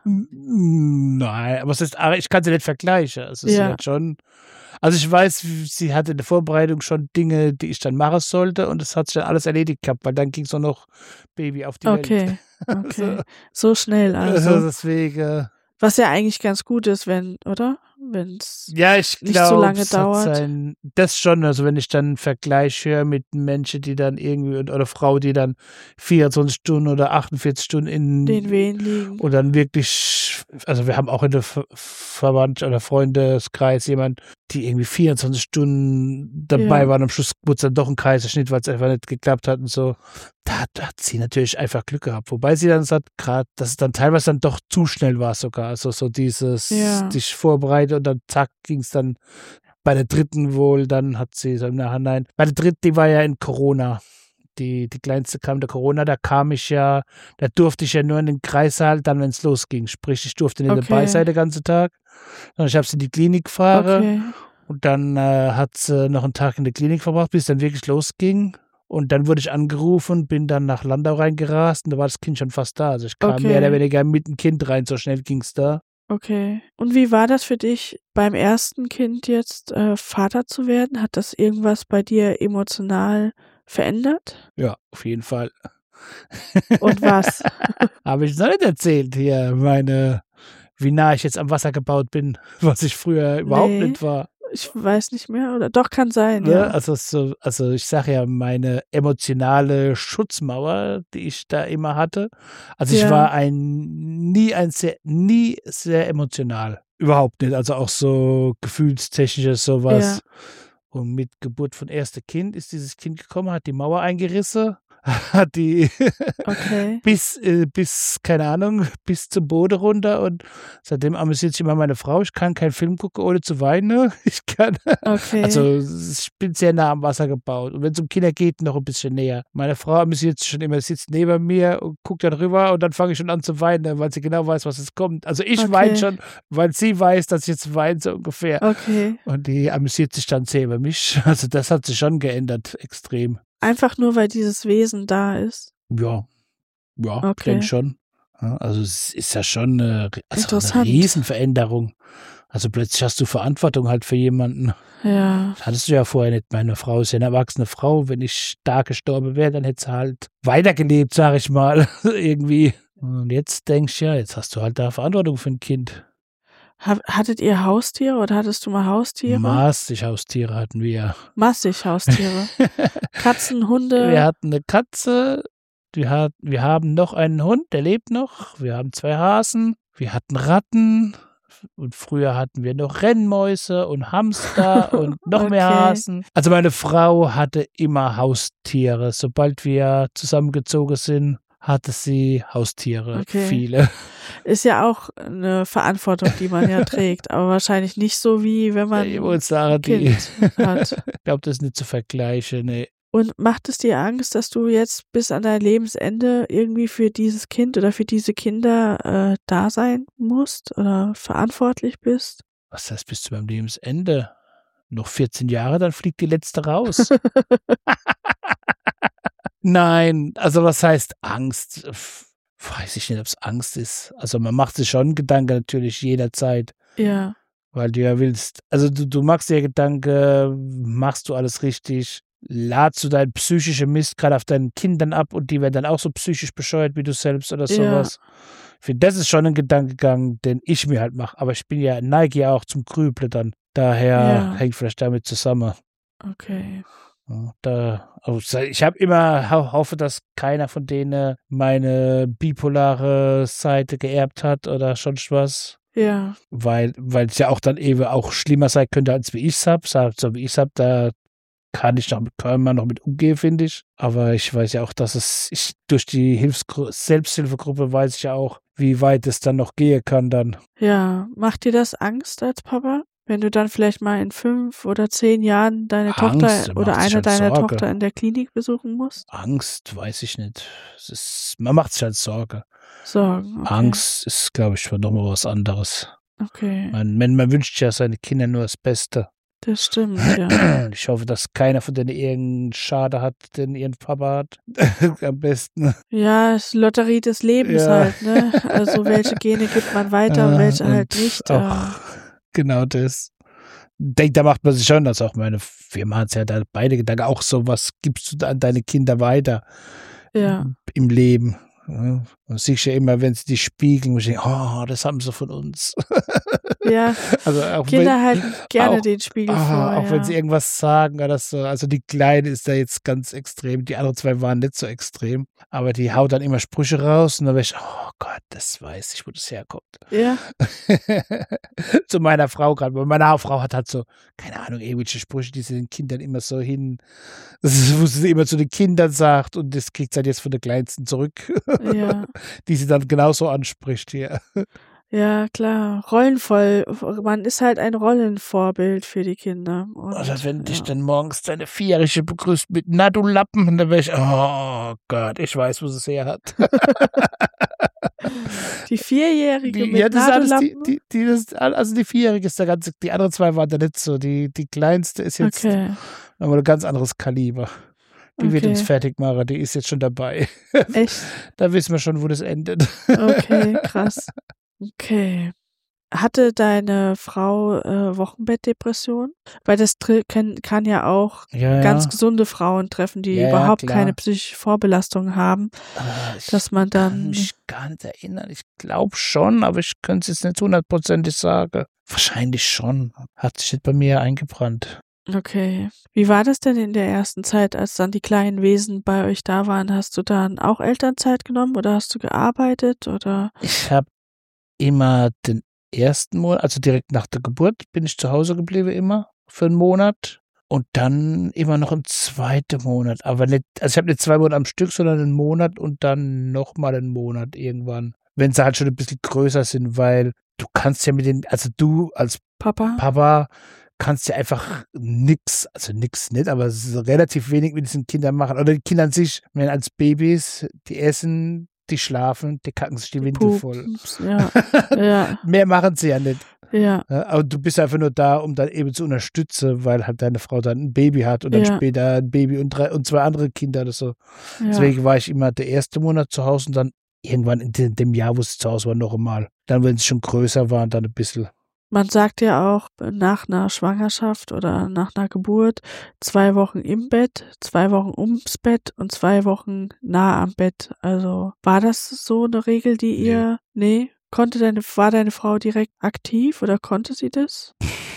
Nein, aber es ist, ich kann sie nicht vergleichen. Es ist Ja. halt schon, also ich weiß, sie hatte in der Vorbereitung schon Dinge, die ich dann machen sollte und es hat sich dann alles erledigt gehabt, weil dann ging es nur noch Baby auf die Welt. Okay, okay. So schnell Also also. deswegen, Was ja eigentlich ganz gut ist, wenn, oder? Wenn's, ja, ich nicht so glaube, lange es hat dauert. sein, das schon, also wenn ich dann einen Vergleich höre mit Menschen, die dann irgendwie, oder Frau, die dann vierundzwanzig Stunden oder achtundvierzig Stunden in den Wehen liegen. und dann wirklich, also wir haben auch in der Ver Verwandtschaft oder Freundeskreis jemand, die irgendwie vierundzwanzig Stunden dabei Ja. waren. Am Schluss wurde es dann doch ein Kaiserschnitt, weil es einfach nicht geklappt hat und so. Da, da hat sie natürlich einfach Glück gehabt. Wobei sie dann sagt, gerade, dass es dann teilweise dann doch zu schnell war sogar. Also so dieses, Ja. dich vorbereitet und dann zack, ging es dann bei der dritten wohl, dann hat sie so im Nachhinein, bei der dritten, die war ja in Corona. Die, die kleinste kam der Corona, da kam ich ja, da durfte ich ja nur in den Kreissaal, dann wenn es losging. Sprich, ich durfte nicht Okay. dabei sein den ganzen Tag, sondern ich habe sie in die Klinik gefahren Okay. Und dann äh, hat sie noch einen Tag in der Klinik verbracht, bis es dann wirklich losging. Und dann wurde ich angerufen, bin dann nach Landau reingerast und da war das Kind schon fast da. Also ich kam Okay. mehr oder weniger mit dem Kind rein, so schnell ging es da. Okay. Und wie war das für dich, beim ersten Kind jetzt äh, Vater zu werden? Hat das irgendwas bei dir emotional verändert? Ja, auf jeden Fall. Und was? Habe ich noch nicht erzählt hier, meine, wie nah ich jetzt am Wasser gebaut bin, was ich früher überhaupt Nee. nicht war. Ich weiß nicht mehr, oder? Doch, kann sein, Ne? ja. Also, so, also ich sage ja, meine emotionale Schutzmauer, die ich da immer hatte. Also ich Ja. war ein nie ein sehr, nie sehr emotional. Überhaupt nicht. Also auch so gefühlstechnisches sowas. Ja. Und mit Geburt von erstem Kind ist dieses Kind gekommen, hat die Mauer eingerissen, hat die Okay. bis, äh, bis, keine Ahnung, bis zum Boden runter und seitdem amüsiert sich immer meine Frau. Ich kann keinen Film gucken, ohne zu weinen. Ich kann, Okay. also ich bin sehr nah am Wasser gebaut und wenn es um Kinder geht, noch ein bisschen näher. Meine Frau amüsiert sich schon immer, sitzt neben mir und guckt dann rüber und dann fange ich schon an zu weinen, weil sie genau weiß, was jetzt kommt. Also ich Okay. weine schon, weil sie weiß, dass ich jetzt weine, so ungefähr. Okay. Und die amüsiert sich dann sehr über mich. Also das hat sich schon geändert, extrem. Einfach nur, weil dieses Wesen da ist. Ja, ja, ich Okay. denke schon. Ja, also es ist ja schon eine, also eine Interessant. Riesenveränderung. Also plötzlich hast du Verantwortung halt für jemanden. Ja. Das hattest du ja vorher nicht. Meine Frau ist ja eine erwachsene Frau. Wenn ich da gestorben wäre, dann hätte sie halt weitergelebt, sag ich mal, irgendwie. Und jetzt denkst du ja, jetzt hast du halt da Verantwortung für ein Kind. Ha- Hattet ihr Haustiere oder hattest du mal Haustiere? Maßig Haustiere hatten wir. Massig Haustiere. Katzen, Hunde. Wir hatten eine Katze, wir, hat, wir haben noch einen Hund, der lebt noch. Wir haben zwei Hasen, wir hatten Ratten und früher hatten wir noch Rennmäuse und Hamster und noch mehr Okay. Hasen. Also meine Frau hatte immer Haustiere. Sobald wir zusammengezogen sind, hatte sie Haustiere, Okay. viele. Ist ja auch eine Verantwortung, die man ja trägt, aber wahrscheinlich nicht so, wie wenn man Ich ein wollte sagen, die, Kind hat. ich glaube, das ist nicht zu vergleichen. Nee. Und macht es dir Angst, dass du jetzt bis an dein Lebensende irgendwie für dieses Kind oder für diese Kinder äh, da sein musst oder verantwortlich bist? Was heißt bis zu meinem Lebensende? Noch vierzehn Jahre, dann fliegt die letzte raus. Nein, also was heißt Angst? Pff, weiß ich nicht, ob es Angst ist. Also man macht sich schon Gedanken natürlich jederzeit, Ja, weil du ja willst, also du, du machst dir Gedanken, machst du alles richtig, ladst du deinen psychischen Mist gerade auf deinen Kindern ab und die werden dann auch so psychisch bescheuert wie du selbst oder Ja. sowas. Ich finde, das ist schon ein Gedankengang, den ich mir halt mache. Aber ich bin ja, neige ja auch zum Grübeln dann. Daher Ja. hängt vielleicht damit zusammen. okay. Ja, da, also ich habe immer ho hoffe, dass keiner von denen meine bipolare Seite geerbt hat oder sonst was. Ja, Weil weil es ja auch dann eben auch schlimmer sein könnte, als wie ich es habe. So wie ich es habe, da kann ich noch mit, kann man noch mit umgehen, finde ich. Aber ich weiß ja auch, dass es, ich, durch die Hilfsgru Selbsthilfegruppe weiß ich ja auch, wie weit es dann noch gehen kann dann. ja. Macht dir das Angst als Papa? Wenn du dann vielleicht mal in fünf oder zehn Jahren deine Angst, Tochter oder macht sich eine halt deiner Sorge. Tochter in der Klinik besuchen musst? Angst, weiß ich nicht. Es ist, man macht sich halt Sorge. Sorgen. Okay. Angst ist, glaube ich, schon nochmal was anderes. Okay, Man, man, man wünscht ja seine Kinder nur das Beste. das stimmt, ja. Ich hoffe, dass keiner von denen irgendeinen Schade hat, den ihren Papa hat. Am besten. Ja, es ist Lotterie des Lebens Ja. halt, ne? Also welche Gene gibt man weiter und Äh, welche halt und nicht. auch genau das. Denk, da macht man sich schon, dass auch meine, wir machen es ja da beide Gedanken, auch so, was gibst du an deine Kinder weiter äh, ja, im Leben? Ja, und siehst ja immer, wenn sie die spiegeln, ich denke, oh, das haben sie von uns. ja. Also auch Kinder wenn, halten gerne auch- den Spiegel ah, vor. auch ja. wenn sie irgendwas sagen oder so. Also die Kleine ist da jetzt ganz extrem, die anderen zwei waren nicht so extrem, aber die haut dann immer Sprüche raus und dann wäre ich, oh Gott, das weiß ich, wo das herkommt. ja, Zu meiner Frau gerade, weil meine Frau hat halt so, keine Ahnung, irgendwelche Sprüche, die sie den Kindern immer so hin, das ist, wo sie immer zu den Kindern sagt und das kriegt sie halt jetzt von der Kleinsten zurück, ja, die sie dann genauso anspricht hier. ja, klar. Rollenvoll. Man ist halt ein Rollenvorbild für die Kinder. Und, Oder wenn dich ja. dann morgens deine Vierjährige begrüßt mit, na du Lappen, und dann wäre ich, oh Gott, ich weiß, wo sie es her hat. Die Vierjährige Die, mit ja, das ist alles die, Nadellampen? die, die, das ist all- also die Vierjährige ist da ganz, die anderen zwei waren da nicht so. Die, die kleinste ist jetzt Okay, aber ein ganz anderes Kaliber. Die wird uns okay. fertig machen, die ist jetzt schon dabei. Echt? Da wissen wir schon, wo das endet. Okay, krass. Okay. Hatte deine Frau äh, Wochenbettdepression? Weil das tri- kann, kann ja auch Ja, ganz ja. gesunde Frauen treffen, die Ja, ja, überhaupt klar. keine psychische Vorbelastung haben, Ah, ich dass man kann dann. mich gar nicht erinnern. Ich glaube schon, aber ich könnte es jetzt nicht hundertprozentig sagen. Wahrscheinlich schon. Hat sich nicht bei mir eingebrannt. Okay. Wie war das denn in der ersten Zeit, als dann die kleinen Wesen bei euch da waren? Hast du dann auch Elternzeit genommen oder hast du gearbeitet oder? Ich habe immer den ersten Monat, also direkt nach der Geburt, bin ich zu Hause geblieben immer für einen Monat. Und dann immer noch im zweiten Monat. Aber nicht, also ich habe nicht zwei Monate am Stück, sondern einen Monat und dann nochmal einen Monat irgendwann. Wenn sie halt schon ein bisschen größer sind, weil du kannst ja mit den, also du als Papa? Papa kannst ja einfach nix, also nix nicht, aber so relativ wenig mit diesen Kindern machen. Oder die Kinder an sich, wenn als Babys, die essen, die schlafen, die kacken sich die Windel voll. Pups, ja, ja, Mehr machen sie ja nicht. ja, Ja, aber du bist einfach nur da, um dann eben zu unterstützen, weil halt deine Frau dann ein Baby hat und dann Ja. später ein Baby und, drei, und zwei andere Kinder oder so. ja. Deswegen war ich immer der erste Monat zu Hause und dann irgendwann in dem, dem Jahr, wo sie zu Hause war, noch einmal. Dann, wenn sie schon größer waren, dann ein bisschen. Man sagt ja auch, nach einer Schwangerschaft oder nach einer Geburt zwei Wochen im Bett, zwei Wochen ums Bett und zwei Wochen nah am Bett. Also war das so eine Regel, die Nee. ihr, nee, konnte deine, war deine Frau direkt aktiv oder konnte sie das?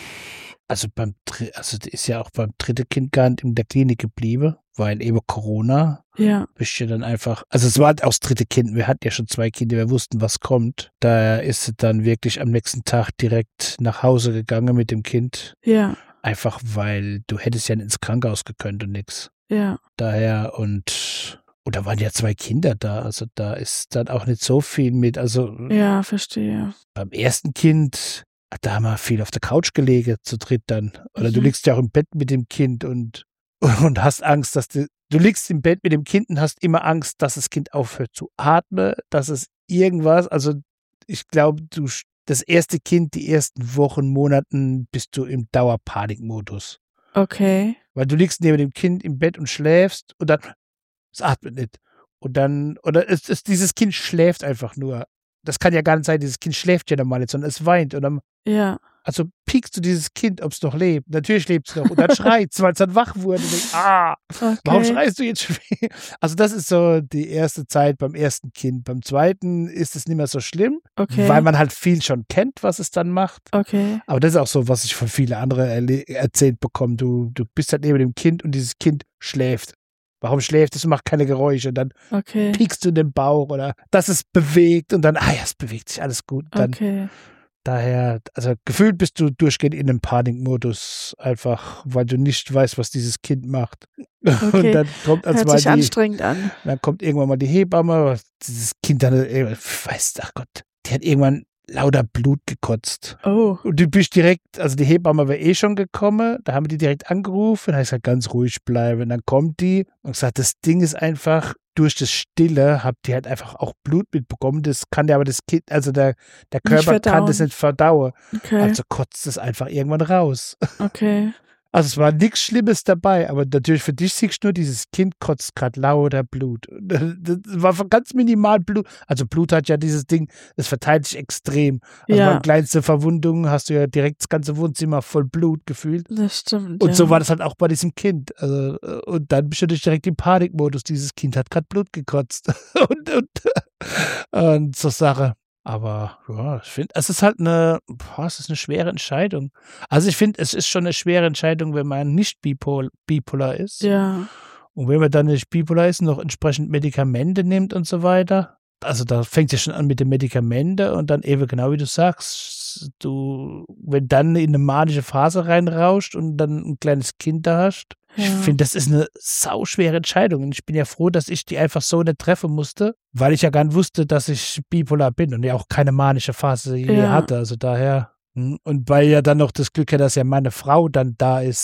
Also beim Dr- also die ist ja auch beim dritten Kind gar nicht in der Klinik geblieben, weil eben Corona Ja, bist ja dann einfach, also es war halt auch das dritte Kind, wir hatten ja schon zwei Kinder, wir wussten, was kommt. Daher ist sie dann wirklich am nächsten Tag direkt nach Hause gegangen mit dem Kind, ja, einfach weil du hättest ja nicht ins Krankenhaus gekönnt und nix. ja, Daher und, und da waren ja zwei Kinder da, also da ist dann auch nicht so viel mit, also ja, verstehe. beim ersten Kind, da haben wir viel auf der Couch gelegen, zu dritt dann. Oder du Mhm. liegst ja auch im Bett mit dem Kind und, und hast Angst, dass du, du liegst im Bett mit dem Kind und hast immer Angst, dass das Kind aufhört zu atmen, dass es irgendwas, also ich glaube, du, sch- das erste Kind, die ersten Wochen, Monaten bist du im Dauerpanikmodus. Okay, Weil du liegst neben dem Kind im Bett und schläfst und dann, es atmet nicht. Und dann, oder es, es, dieses Kind schläft einfach nur. Das kann ja gar nicht sein, dieses Kind schläft ja normal nicht, sondern es weint. Und dann, ja, also piekst du dieses Kind, ob es noch lebt. Natürlich lebt es noch. Und dann schreit es, weil es dann wach wurde. Und denkst, ah, warum okay, schreist du jetzt schon wieder? Also das ist so die erste Zeit beim ersten Kind. Beim zweiten ist es nicht mehr so schlimm, okay, weil man halt viel schon kennt, was es dann macht. okay, Aber das ist auch so, was ich von vielen anderen erle- erzählt bekomme. Du, du bist halt neben dem Kind und dieses Kind schläft. Warum schläft es und macht keine Geräusche? Und dann okay, piekst du in den Bauch oder dass es bewegt und dann, ah ja, es bewegt sich, alles gut. Dann okay, daher, also gefühlt bist du durchgehend in einem Panikmodus, einfach weil du nicht weißt, was dieses Kind macht. Okay. Und dann kommt als hört mal sich die, anstrengend an. dann kommt irgendwann mal die Hebamme, dieses Kind dann, äh, weiß, ach Gott, die hat irgendwann lauter Blut gekotzt. Oh, Und du bist direkt, also die Hebamme wäre eh schon gekommen, da haben wir die direkt angerufen, da habe ich gesagt, ganz ruhig bleiben. Und dann kommt die und gesagt, das Ding ist einfach, durch das Stille habt ihr halt einfach auch Blut mitbekommen. Das kann ja aber das Kind, also der, der Körper kann das verdauen. nicht verdauen. okay, Also kotzt es einfach irgendwann raus. okay, Also es war nichts Schlimmes dabei, aber natürlich für dich siehst du nur, dieses Kind kotzt gerade lauter Blut. Das war ganz minimal Blut. Also Blut hat ja dieses Ding, es verteilt sich extrem. Also Ja. bei kleinsten Verwundungen hast du ja direkt das ganze Wohnzimmer voll Blut gefühlt. das stimmt. Und ja. so war das halt auch bei diesem Kind. Also, und dann bist du natürlich direkt im Panikmodus. Dieses Kind hat gerade Blut gekotzt. und, und, und so Sache. Aber ja, ich finde, es ist halt eine, boah, es ist eine schwere Entscheidung. Also ich finde, es ist schon eine schwere Entscheidung, wenn man nicht bipol, bipolar ist. Ja, Und wenn man dann nicht bipolar ist, noch entsprechend Medikamente nimmt und so weiter. Also da fängt es ja schon an mit den Medikamenten und dann eben genau wie du sagst, du, wenn dann in eine manische Phase reinrauscht und dann ein kleines Kind da hast. Ich Ja. finde, das ist eine sauschwere Entscheidung. Und ich bin ja froh, dass ich die einfach so nicht treffen musste, weil ich ja gar nicht wusste, dass ich bipolar bin und ja auch keine manische Phase je Ja. hatte. Also daher, hm, und weil ja dann noch das Glück hat, dass ja meine Frau dann da ist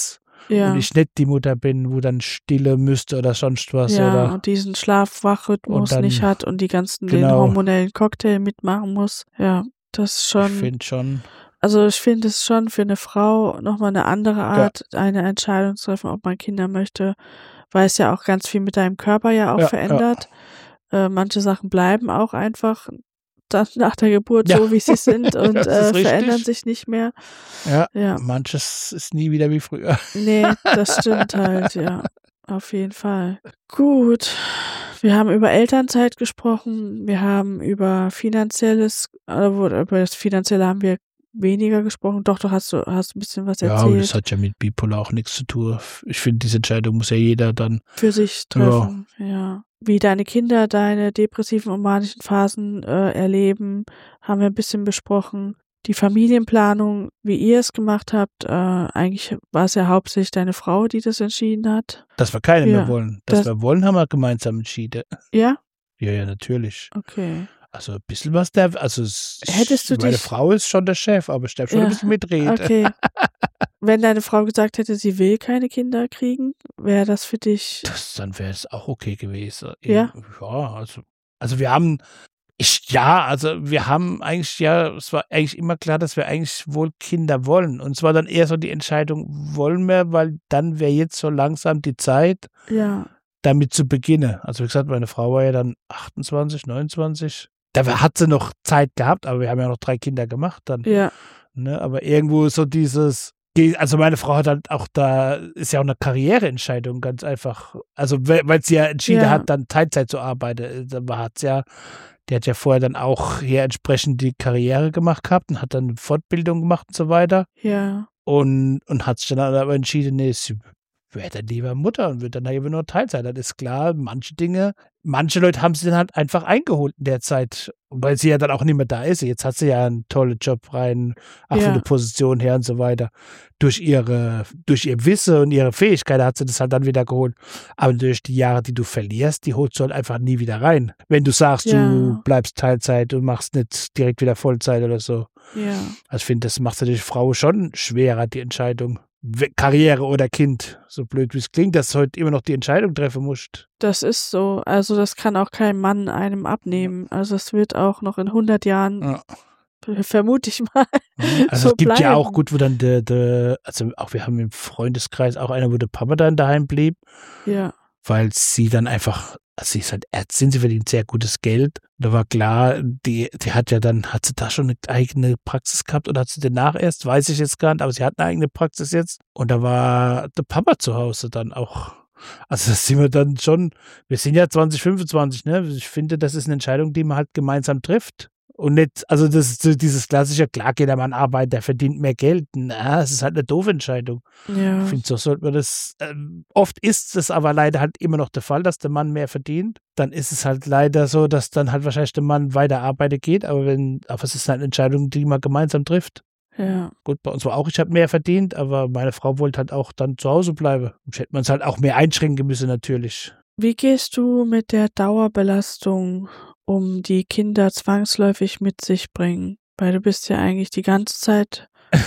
Ja. und ich nicht die Mutter bin, wo dann stille müsste oder sonst was. Ja, oder und diesen Schlaf-Wach-Rhythmus Und dann- nicht hat und die ganzen, den Genau. hormonellen Cocktail mitmachen muss. Ja, das ist Ich schon, finde schon, also ich finde es schon für eine Frau nochmal eine andere Art, eine Entscheidung zu treffen, ob man Kinder möchte, weil es ja auch ganz viel mit deinem Körper ja auch Ja, verändert. Äh, manche Sachen bleiben auch einfach dann nach der Geburt Ja. so, wie sie sind und Das ist äh, richtig. verändern sich nicht mehr. ja, Ja, manches ist nie wieder wie früher. nee, das stimmt halt, ja. Auf jeden Fall. Gut. Wir haben über Elternzeit gesprochen. Wir haben über finanzielles, also über das Finanzielle haben wir weniger gesprochen. Doch, doch, hast du, hast ein bisschen was Ja, aber das erzählt. hat ja mit Bipolar auch nichts zu tun. Ich finde, diese Entscheidung muss ja jeder dann. Für sich treffen, ja. Wie deine Kinder deine depressiven und manischen Phasen äh, erleben, haben wir ein bisschen besprochen. Die Familienplanung, wie ihr es gemacht habt, äh, eigentlich war es ja hauptsächlich deine Frau, die das entschieden hat. Dass wir keine Ja, mehr wollen. Dass das- wir wollen, haben wir gemeinsam entschieden. Ja? Ja, ja, natürlich. Okay. Also ein bisschen was der, also es, Hättest du meine dich- Frau ist schon der Chef, aber ich darf schon Ja, ein bisschen mitreden. Okay. Wenn deine Frau gesagt hätte, sie will keine Kinder kriegen, wäre das für dich. Das, dann wäre es auch okay gewesen. Ja? Ja, also, also wir haben, ich, ja, also wir haben eigentlich, ja, es war eigentlich immer klar, dass wir eigentlich wohl Kinder wollen. Und es war dann eher so die Entscheidung, wollen wir, weil dann wäre jetzt so langsam die Zeit, Ja. damit zu beginnen. Also wie gesagt, meine Frau war ja dann achtundzwanzig, neunundzwanzig. Da war- hat sie noch Zeit gehabt, aber wir haben ja noch drei Kinder gemacht dann. Ja. Ne? Aber irgendwo so dieses, also meine Frau hat halt auch da, ist ja auch eine Karriereentscheidung ganz einfach. Also weil weil sie ja entschieden Ja. hat, dann Teilzeit zu arbeiten. Da hat sie ja, die hat ja vorher dann auch hier entsprechend die Karriere gemacht gehabt und hat dann Fortbildung gemacht und so weiter. Ja. Und, und hat sich dann aber entschieden, nee, sie wäre dann lieber Mutter und wird dann eben nur Teilzeit. Das ist klar, manche Dinge, manche Leute haben sie dann halt einfach eingeholt in der Zeit, weil sie ja dann auch nicht mehr da ist. Jetzt hat sie ja einen tollen Job rein, auch Ja. von der Position her und so weiter. Durch ihre, durch ihr Wissen und ihre Fähigkeiten hat sie das halt dann wieder geholt. Aber durch die Jahre, die du verlierst, die holst du halt einfach nie wieder rein. Wenn du sagst, Ja. du bleibst Teilzeit und machst nicht direkt wieder Vollzeit oder so. Ja. Also ich finde, das macht natürlich Frau schon schwerer, die Entscheidung. We- Karriere oder Kind. So blöd wie es klingt, dass du heute immer noch die Entscheidung treffen musst. Das ist so. Also das kann auch kein Mann einem abnehmen. Also es wird auch noch in hundert Jahren, Ja. vermute ich mal. Also so es gibt ja bleiben. auch gut, wo dann der, der, also auch wir haben im Freundeskreis auch einer, wo der Papa dann daheim blieb, Ja. weil sie dann einfach, also sie ist halt Ärztin, sie verdient sehr gutes Geld. Da war klar, die, die hat ja dann, hat sie da schon eine eigene Praxis gehabt oder hat sie danach erst, weiß ich jetzt gar nicht, aber sie hat eine eigene Praxis jetzt. Und da war der Papa zu Hause dann auch. Also das sind wir dann schon, wir sind ja zwanzig fünfundzwanzig, ne? Ich finde, das ist eine Entscheidung, die man halt gemeinsam trifft. Und nicht, also das ist so dieses klassische, klar geht der Mann arbeiten, der verdient mehr Geld. Na, es ist halt eine doofe Entscheidung. Ja. Ich finde, so sollte man das, ähm, oft ist es aber leider halt immer noch der Fall, dass der Mann mehr verdient. Dann ist es halt leider so, dass dann halt wahrscheinlich der Mann weiter arbeiten geht, aber wenn, aber es ist halt eine Entscheidung, die man gemeinsam trifft. Ja. Gut, bei uns war auch, ich habe mehr verdient, aber meine Frau wollte halt auch dann zu Hause bleiben. Und hätte man es halt auch mehr einschränken müssen, natürlich. Wie gehst du mit der Dauerbelastung um, die Kinder zwangsläufig mit sich bringen? Weil du bist ja eigentlich die ganze Zeit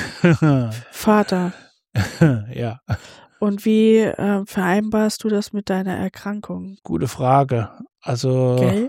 Vater. Ja, Und wie äh, vereinbarst du das mit deiner Erkrankung? gute Frage. Also, Gell?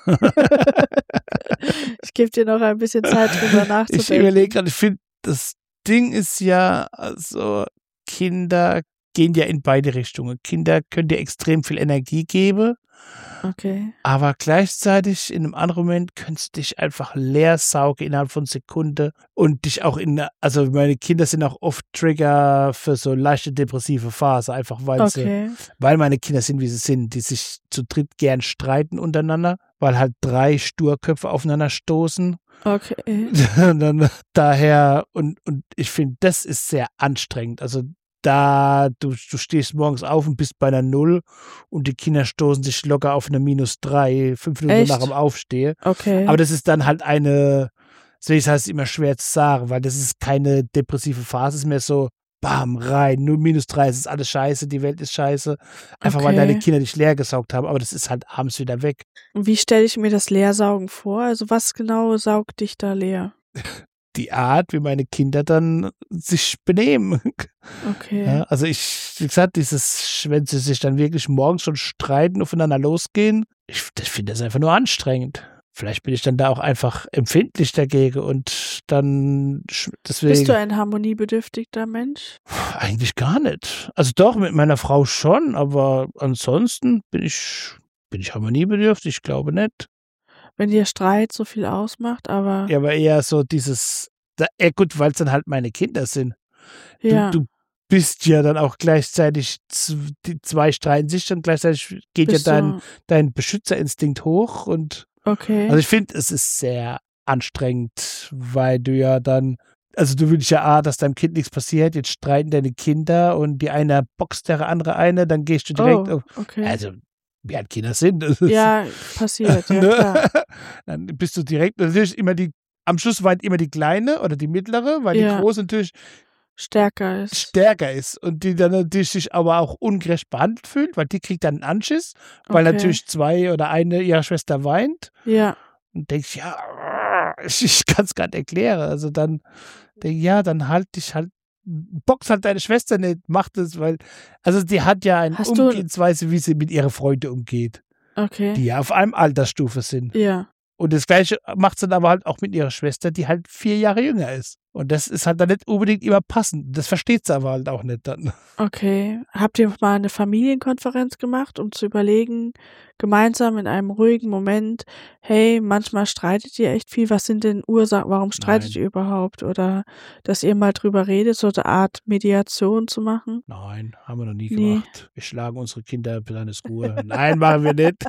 Ich gebe dir noch ein bisschen Zeit, drüber ich nachzudenken. überlege gerade, ich finde, das Ding ist ja, also Kinder gehen ja in beide Richtungen. Kinder können dir extrem viel Energie geben, Okay. aber gleichzeitig in einem anderen Moment könntest du dich einfach leer saugen innerhalb von Sekunden und dich auch in, also meine Kinder sind auch oft Trigger für so leichte depressive Phase, einfach weil sie, Okay. weil meine Kinder sind, wie sie sind, die sich zu dritt gern streiten untereinander, weil halt drei Sturköpfe aufeinander stoßen. Okay. Und dann daher, und, und ich finde, das ist sehr anstrengend. Also da, du, du stehst morgens auf und bist bei einer Null und die Kinder stoßen sich locker auf eine Minus drei, fünf Minuten Echt? nach dem Aufstehen. Okay. Aber das ist dann halt eine, deswegen heißt es immer schwer zu sagen, weil das ist keine depressive Phase, es ist mehr so, bam, rein, nur minus drei, es ist alles scheiße, die Welt ist scheiße. Einfach weil Okay. deine Kinder dich leer gesaugt haben, aber das ist halt abends wieder weg. Und wie stelle ich mir das Leersaugen vor? Also was genau saugt dich da leer? die Art, wie meine Kinder dann sich benehmen. Okay. Ja, also ich, wie gesagt, dieses, wenn sie sich dann wirklich morgens schon streiten, aufeinander losgehen, ich, ich finde das einfach nur anstrengend. Vielleicht bin ich dann da auch einfach empfindlich dagegen und dann deswegen. Bist du ein harmoniebedürftiger Mensch? Eigentlich gar nicht. Also doch, mit meiner Frau schon, aber ansonsten bin ich, bin ich harmoniebedürftig, ich glaube nicht. Wenn dir Streit so viel ausmacht, aber. Ja, aber eher so dieses, da, ja gut, weil es dann halt meine Kinder sind. Ja. Du, du bist ja dann auch gleichzeitig, die zwei streiten sich dann gleichzeitig, geht Bist ja dein, du- dein Beschützerinstinkt hoch und Okay. also ich finde, es ist sehr anstrengend, weil du ja dann, also du willst ja, ah, dass deinem Kind nichts passiert, jetzt streiten deine Kinder und die eine boxt der andere eine, dann gehst du direkt oh, auf, okay. also wie halt Kinder sind. Das ist, Ja, passiert, ja ne? klar. Dann bist du direkt, natürlich immer die, am Schluss weint immer die Kleine oder die mittlere, weil Ja. die Große natürlich Stärker ist. stärker ist und die dann natürlich sich aber auch ungerecht behandelt fühlt, weil die kriegt dann einen Anschiss, weil Okay. natürlich zwei oder eine ihrer Schwester weint Ja, und denkst, ja, ich, ich kann es gar nicht erklären. Also dann denk, ja, dann halt dich halt, box halt deine Schwester nicht, mach das, weil, also die hat ja eine Hast du- Umgehensweise, wie sie mit ihrer Freunde umgeht, okay. die ja auf einem Altersstufe sind. Ja, Und das Gleiche macht sie dann aber halt auch mit ihrer Schwester, die halt vier Jahre jünger ist. Und das ist halt dann nicht unbedingt immer passend. Das versteht sie aber halt auch nicht dann. okay. Habt ihr mal eine Familienkonferenz gemacht, um zu überlegen, gemeinsam in einem ruhigen Moment, hey, manchmal streitet ihr echt viel, was sind denn Ursachen, warum streitet Nein. ihr überhaupt? Oder dass ihr mal drüber redet, so eine Art Mediation zu machen? Nein, haben wir noch nie Nee. gemacht. Wir schlagen unsere Kinder bis an das Ruhe. Nein, machen wir nicht.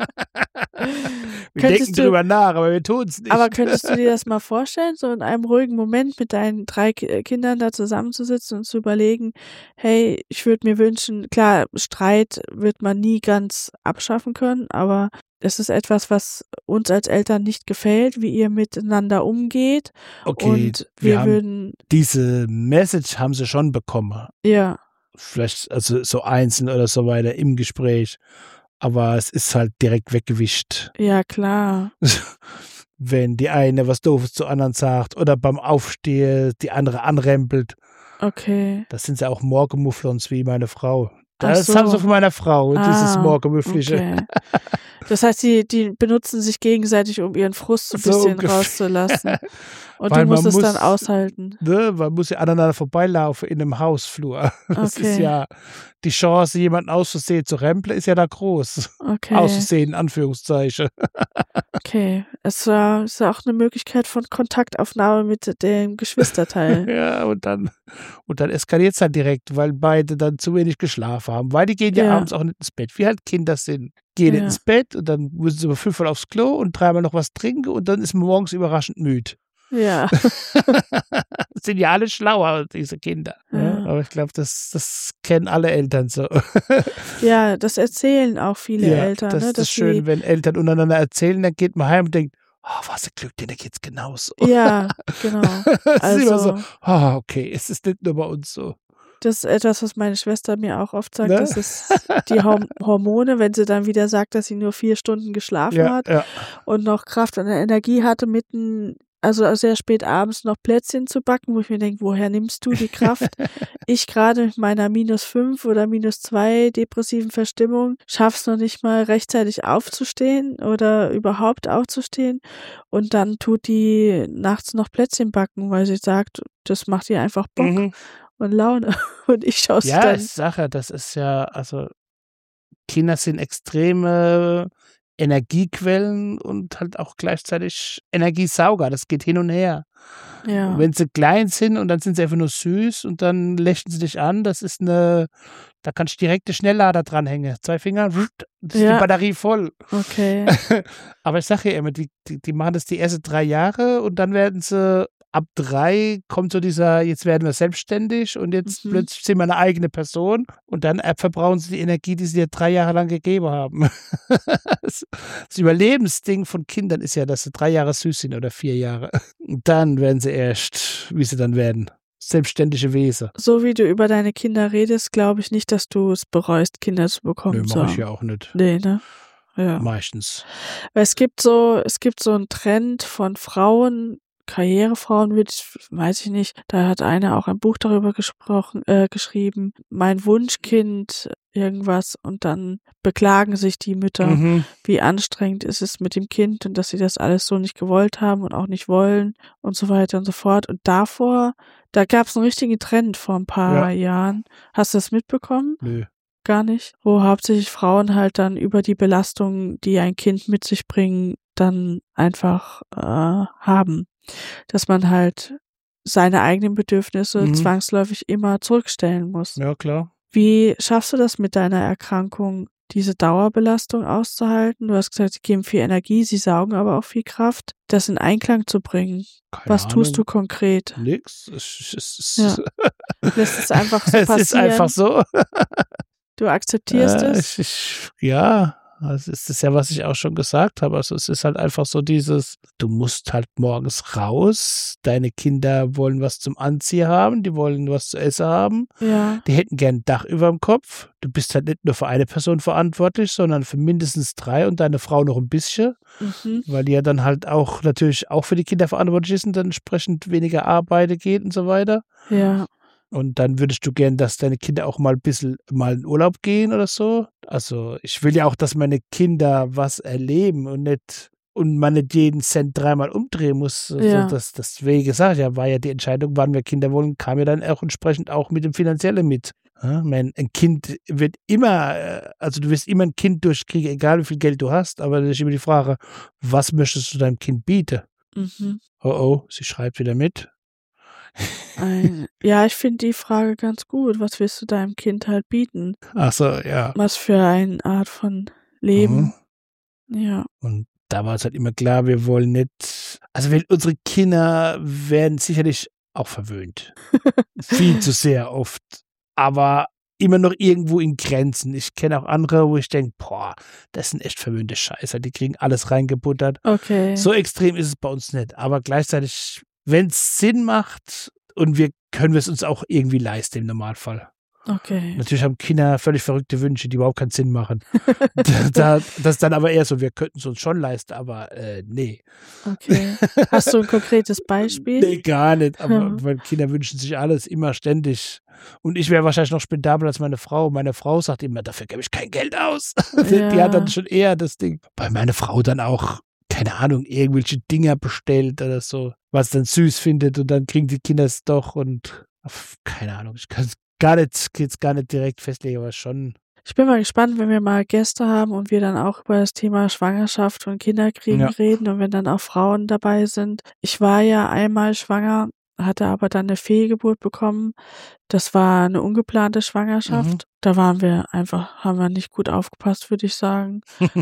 Wir Könntest denken du- drüber nach, aber wir tun es nicht. Aber könntest du dir das mal vorstellen, so in einem ruhigen Moment mit deinen drei Ki- Kindern da zusammenzusitzen und zu überlegen, hey, ich würde mir wünschen, klar, Streit wird man nie ganz abschaffen können, aber es ist etwas, was uns als Eltern nicht gefällt, wie ihr miteinander umgeht. Okay, und wir wir haben würden, diese Message haben sie schon bekommen. ja, Vielleicht also so einzeln oder so weiter im Gespräch. Aber es ist halt direkt weggewischt. ja, klar. Wenn die eine was Doofes zur anderen sagt oder beim Aufstehen die andere anrempelt. Okay. Das sind ja auch Morgenmufflons wie meine Frau. Ach Das so. haben sie von meiner Frau, dieses Ah, Morgenmüffliche. Okay. Das heißt, die, die benutzen sich gegenseitig, um ihren Frust so ein So bisschen ungefähr. rauszulassen. Und Weil du musst man es dann muss- aushalten. Ne? Man muss ja aneinander vorbeilaufen in einem Hausflur. Das Okay. ist ja, die Chance, jemanden aus Versehen zu rempeln, ist ja da groß. Okay. Aus Versehen, in Anführungszeichen. Okay. Es war, ist ja auch eine Möglichkeit von Kontaktaufnahme mit dem Geschwisterteil. Ja, und dann, und dann eskaliert es halt direkt, weil beide dann zu wenig geschlafen haben. Weil die gehen ja, Ja. abends auch nicht ins Bett, wie halt Kinder sind. Gehen Ja. ins Bett und dann müssen sie über fünfmal aufs Klo und dreimal noch was trinken und dann ist man morgens überraschend müde. Ja. Sind ja alle schlauer, diese Kinder. Ja. Ja. Aber ich glaube, das, das kennen alle Eltern so. Ja, das erzählen auch viele Ja, Eltern, das ne? ist Dass schön, sie, wenn Eltern untereinander erzählen, dann geht man heim und denkt, oh, was ein Glück, denen geht's genauso. ja, genau. Das ist immer so, Also, ah, okay, es ist nicht nur bei uns so. das ist etwas, was meine Schwester mir auch oft sagt, Ne? das ist die Horm- Hormone, wenn sie dann wieder sagt, dass sie nur vier Stunden geschlafen Ja, hat ja. und noch Kraft und Energie hatte, mitten, also sehr spät abends noch Plätzchen zu backen, wo ich mir denke, woher nimmst du die Kraft? Ich gerade mit meiner minus fünf oder minus zwei depressiven Verstimmung schaff's noch nicht mal rechtzeitig aufzustehen oder überhaupt aufzustehen und dann tut die nachts noch Plätzchen backen, weil sie sagt, das macht ihr einfach Bock Mhm. und Laune und ich schaue es Ja, dann. ist Sache, das ist ja, also Kinder sind extreme Energiequellen und halt auch gleichzeitig Energiesauger. Das geht hin und her. Ja. Wenn sie klein sind und dann sind sie einfach nur süß und dann lächeln sie dich an, das ist eine, da kannst du direkt einen Schnelllader dranhängen. Zwei Finger, das ist Ja. die Batterie voll. Okay. Aber ich sage ja immer, die, die, die machen das die ersten drei Jahre und dann werden sie, ab drei kommt so dieser, jetzt werden wir selbstständig und jetzt Mhm. plötzlich sind wir eine eigene Person und dann äh, verbrauchen sie die Energie, die sie dir drei Jahre lang gegeben haben. Das, das Überlebensding von Kindern ist ja, dass sie drei Jahre süß sind oder vier Jahre. Und dann werden sie erst, wie sie dann werden, selbstständige Wesen. So wie du über deine Kinder redest, glaube ich nicht, dass du es bereust, Kinder zu bekommen. Nö, zu mach ich haben. ja auch nicht. Nee, ne? Ja. Meistens. Weil es gibt so, es gibt so einen Trend von Frauen, Karrierefrauen würde ich, weiß ich nicht, da hat eine auch ein Buch darüber gesprochen, äh, geschrieben, mein Wunschkind, irgendwas, und dann beklagen sich die Mütter, Mhm. wie anstrengend ist es mit dem Kind und dass sie das alles so nicht gewollt haben und auch nicht wollen und so weiter und so fort. Und davor, da gab es einen richtigen Trend vor ein paar Ja. Jahren. Hast du das mitbekommen? Nö. Gar nicht. Wo hauptsächlich Frauen halt dann über die Belastung, die ein Kind mit sich bringen, dann einfach äh, haben. Dass man halt seine eigenen Bedürfnisse Mhm. zwangsläufig immer zurückstellen muss. Ja, klar. Wie schaffst du das mit deiner Erkrankung, diese Dauerbelastung auszuhalten? Du hast gesagt, sie geben viel Energie, sie saugen aber auch viel Kraft, das in Einklang zu bringen. Keine Was Ahnung. tust du konkret? Nix. Es, es, es, Ja. Lässt es einfach so es passieren? ist einfach so. Du akzeptierst Äh, es? ich, ich, ja, das ist das ja, was ich auch schon gesagt habe. Also es ist halt einfach so dieses, du musst halt morgens raus, deine Kinder wollen was zum Anziehen haben, die wollen was zu essen haben, Ja. die hätten gern ein Dach über dem Kopf. Du bist halt nicht nur für eine Person verantwortlich, sondern für mindestens drei und deine Frau noch ein bisschen, Mhm. weil die ja dann halt auch natürlich auch für die Kinder verantwortlich ist und dann entsprechend weniger arbeiten geht und so weiter. Ja. Und dann würdest du gern, dass deine Kinder auch mal ein bisschen mal in Urlaub gehen oder so. Also ich will ja auch, dass meine Kinder was erleben und nicht und man nicht jeden Cent dreimal umdrehen muss. Also Ja. das, das, wie gesagt, ja, war ja die Entscheidung, wann wir Kinder wollen, kam ja dann auch entsprechend auch mit dem Finanziellen mit. Ja, mein, ein Kind wird immer, äh, also du wirst immer ein Kind durchkriegen, egal wie viel Geld du hast, aber das ist immer die Frage, was möchtest du deinem Kind bieten? Mhm. Oh oh, sie schreibt wieder mit. Ein, ja, ich finde die Frage ganz gut. Was willst du deinem Kind halt bieten? Ach so, ja. Was für eine Art von Leben? Mhm. Ja. Und da war es halt immer klar, wir wollen nicht, also wir, unsere Kinder werden sicherlich auch verwöhnt. Viel zu sehr oft. Aber immer noch irgendwo in Grenzen. Ich kenne auch andere, wo ich denke, boah, das sind echt verwöhnte Scheißer. Die kriegen alles reingebuttert. Okay. So extrem ist es bei uns nicht. Aber gleichzeitig, wenn es Sinn macht und wir können wir es uns auch irgendwie leisten im Normalfall. Okay. Natürlich haben Kinder völlig verrückte Wünsche, die überhaupt keinen Sinn machen. da, das ist dann aber eher so, wir könnten es uns schon leisten, aber äh, nee. Okay. Hast du ein konkretes Beispiel? Nee, gar nicht. Aber Ja. meine Kinder wünschen sich alles, immer ständig. Und ich wäre wahrscheinlich noch spendabler als meine Frau. Meine Frau sagt immer, dafür gebe ich kein Geld aus. Die Ja. hat dann schon eher das Ding. Weil meine Frau dann auch, keine Ahnung, irgendwelche Dinger bestellt oder so, was dann süß findet und dann kriegen die Kinder es doch und keine Ahnung, ich kann es gar nicht, jetzt gar nicht direkt festlegen, aber schon. Ich bin mal gespannt, wenn wir mal Gäste haben und wir dann auch über das Thema Schwangerschaft und Kinderkriegen Ja. reden und wenn dann auch Frauen dabei sind. Ich war ja einmal schwanger, hatte aber dann eine Fehlgeburt bekommen. Das war eine ungeplante Schwangerschaft. Mhm. Da waren wir einfach, haben wir nicht gut aufgepasst, würde ich sagen.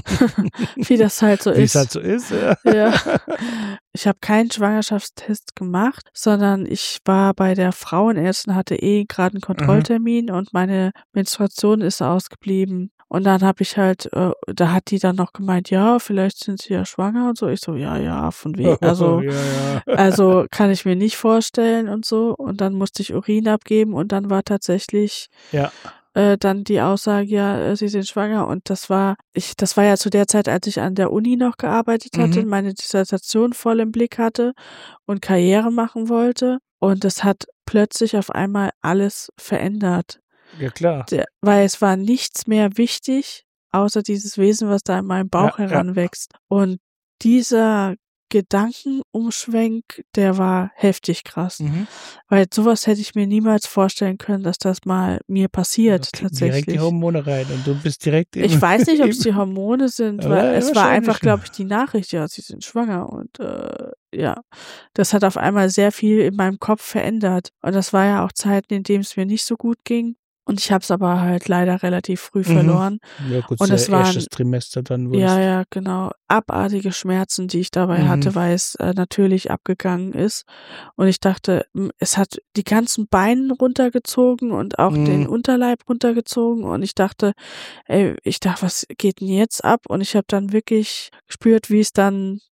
Wie das halt so Wie ist. es halt so ist. Ja. Ja. Ich habe keinen Schwangerschaftstest gemacht, sondern ich war bei der Frauenärztin, hatte eh gerade einen Kontrolltermin und meine Menstruation ist ausgeblieben. Und dann habe ich halt, äh, da hat die dann noch gemeint, ja, vielleicht sind sie ja schwanger und so. Ich so, ja, ja, von wegen, also, ja, ja. also kann ich mir nicht vorstellen und so. Und dann musste ich Urin abgeben und dann war tatsächlich Ja. äh, dann die Aussage, ja, äh, sie sind schwanger. Und das war, ich, das war ja zu der Zeit, als ich an der Uni noch gearbeitet hatte, Mhm. meine Dissertation voll im Blick hatte und Karriere machen wollte. Und das hat plötzlich auf einmal alles verändert. Ja, klar. Der, weil es war nichts mehr wichtig, außer dieses Wesen, was da in meinem Bauch Ja, ja. heranwächst. Und dieser Gedankenumschwenk, der war heftig krass. Mhm. Weil sowas hätte ich mir niemals vorstellen können, dass das mal mir passiert, Da kicken tatsächlich. direkt die Hormone rein und du bist direkt im, Ich weiß nicht, ob es im- die Hormone sind, Ja, weil ja, es war wahrscheinlich. einfach, glaube ich, die Nachricht, ja, sie sind schwanger und äh, ja, das hat auf einmal sehr viel in meinem Kopf verändert. Und das war ja auch Zeiten, in denen es mir nicht so gut ging. Und ich habe es aber halt leider relativ früh Mhm. verloren. Ja, gut, Und sehr es waren- erstes Trimester dann. wo Ja, das- ja, genau. Abartige Schmerzen, die ich dabei Mhm. hatte, weil es äh, natürlich abgegangen ist. Und ich dachte, m, es hat die ganzen Beine runtergezogen und auch Mhm. den Unterleib runtergezogen. Und ich dachte, ey, ich dachte, was geht denn jetzt ab? Und ich habe dann wirklich gespürt, wie es dann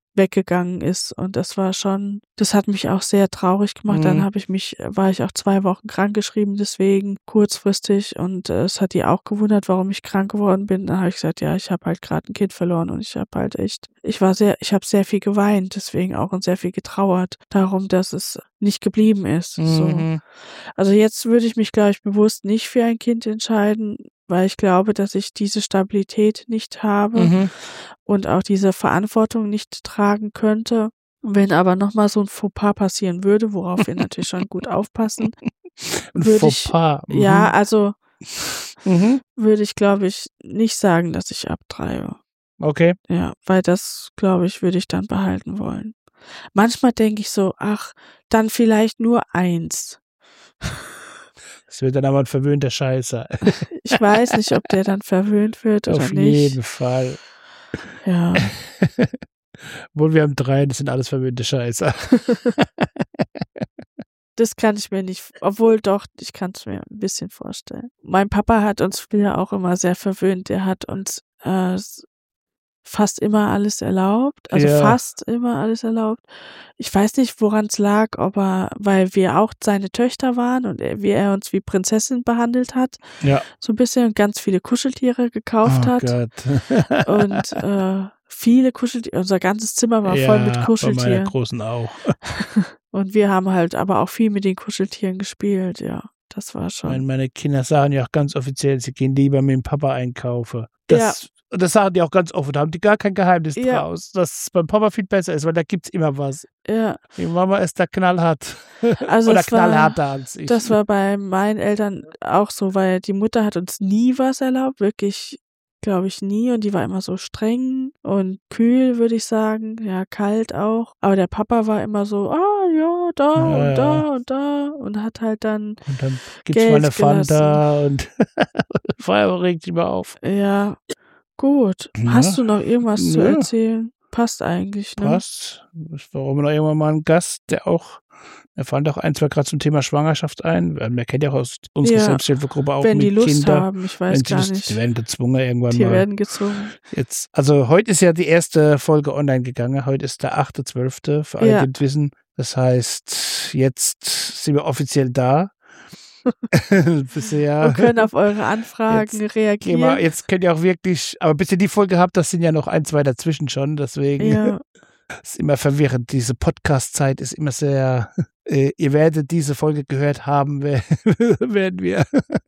weggegangen ist. Und das war schon, das hat mich auch sehr traurig gemacht. Mhm. Dann habe ich mich, war ich auch zwei Wochen krankgeschrieben, deswegen kurzfristig. Und äh, es hat die auch gewundert, warum ich krank geworden bin. Dann habe ich gesagt, ja, ich habe halt gerade ein Kind verloren und ich habe halt echt, ich war sehr, ich habe sehr viel geweint, deswegen auch und sehr viel getrauert darum, dass es nicht geblieben ist. So. Mhm. Also jetzt würde ich mich, glaube ich, bewusst nicht für ein Kind entscheiden, weil ich glaube, dass ich diese Stabilität nicht habe Mhm. und auch diese Verantwortung nicht tragen könnte. Wenn aber nochmal so ein Fauxpas passieren würde, worauf wir natürlich schon gut aufpassen, Ein würde ich, Fauxpas. Mhm. ja, also Mhm. würde ich, glaube ich, nicht sagen, dass ich abtreibe. Okay. Ja, weil das, glaube ich, würde ich dann behalten wollen. Manchmal denke ich so, ach, dann vielleicht nur eins. Das wird dann aber ein verwöhnter Scheißer. Ich weiß nicht, ob der dann verwöhnt wird oder Auf nicht. jeden Fall. Ja. Obwohl wir haben drei, das sind alles verwöhnte Scheißer. Das kann ich mir nicht, obwohl doch, ich kann es mir ein bisschen vorstellen. Mein Papa hat uns früher auch immer sehr verwöhnt. Er hat uns äh, fast immer alles erlaubt, also Ja. fast immer alles erlaubt. Ich weiß nicht, woran es lag, ob er, weil wir auch seine Töchter waren und er, wie er uns wie Prinzessin behandelt hat, Ja. so ein bisschen und ganz viele Kuscheltiere gekauft Oh hat Gott. und äh, viele Kuscheltiere, unser ganzes Zimmer war voll mit Bei meiner Kuscheltieren. Großen auch. Und wir haben halt aber auch viel mit den Kuscheltieren gespielt, ja. Das war schon. Meine, meine Kinder sagen ja auch ganz offiziell, sie gehen lieber mit dem Papa einkaufen. Das, Und das sagen die auch ganz offen, da haben die gar kein Geheimnis Ja. draus, dass es beim Papa viel besser ist, weil da gibt's immer was. Ja, Die Mama ist da knallhart. also Oder es war, knallharter als ich. das war bei meinen Eltern auch so, weil die Mutter hat uns nie was erlaubt, wirklich, glaube ich, nie. Und die war immer so streng und kühl, würde ich sagen. Ja, kalt auch. Aber der Papa war immer so, ah ja, da Ja, und ja. da und da und hat halt dann, Und dann gibt's Geld mal eine Fanta und Feuer regt sich mal auf. ja, gut. Ja. Hast du noch irgendwas zu Nö. erzählen? Passt eigentlich, ne? Passt. Es war immer noch irgendwann mal ein Gast, der auch, der fand auch ein, zwei gerade zum Thema Schwangerschaft ein. Man kennt ja auch aus unserer Ja, Selbsthilfegruppe auch wenn mit die Lust Kindern. haben, ich Wenn weiß sie gar Lust, nicht. die werden gezwungen irgendwann Die mal. werden gezwungen. Jetzt, also heute ist ja die erste Folge online gegangen. Heute ist der achte zwölfte für alle, Ja. die es wissen. Das heißt, jetzt sind wir offiziell da. Bisher Und können auf eure Anfragen Jetzt reagieren. gehen wir, jetzt könnt ihr auch wirklich, aber bis ihr die Folge habt, das sind ja noch ein, zwei dazwischen schon. Deswegen Ja, ist immer verwirrend. Diese Podcast-Zeit ist immer sehr, äh, ihr werdet diese Folge gehört haben, wer- werden wir.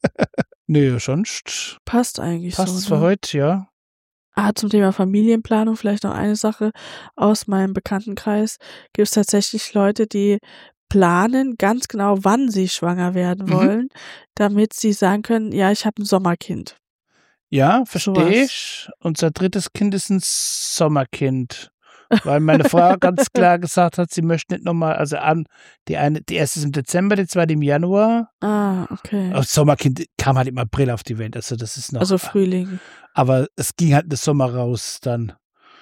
Nö, sonst passt eigentlich passt es so. für Ne? heute, ja. Ah, zum Thema Familienplanung vielleicht noch eine Sache aus meinem Bekanntenkreis. Gibt es tatsächlich Leute, die planen ganz genau, wann sie schwanger werden Mhm. wollen, damit sie sagen können, ja, ich habe ein Sommerkind. Ja, verstehe Sowas. ich. Unser drittes Kind ist ein Sommerkind. Weil meine Frau ganz klar gesagt hat, sie möchte nicht nochmal, also an, die eine, die erste ist im Dezember, die zweite im Januar. Ah, okay. Das Sommerkind kam halt im April auf die Welt, also das ist noch. Also Frühling. Aber es ging halt im Sommer raus dann.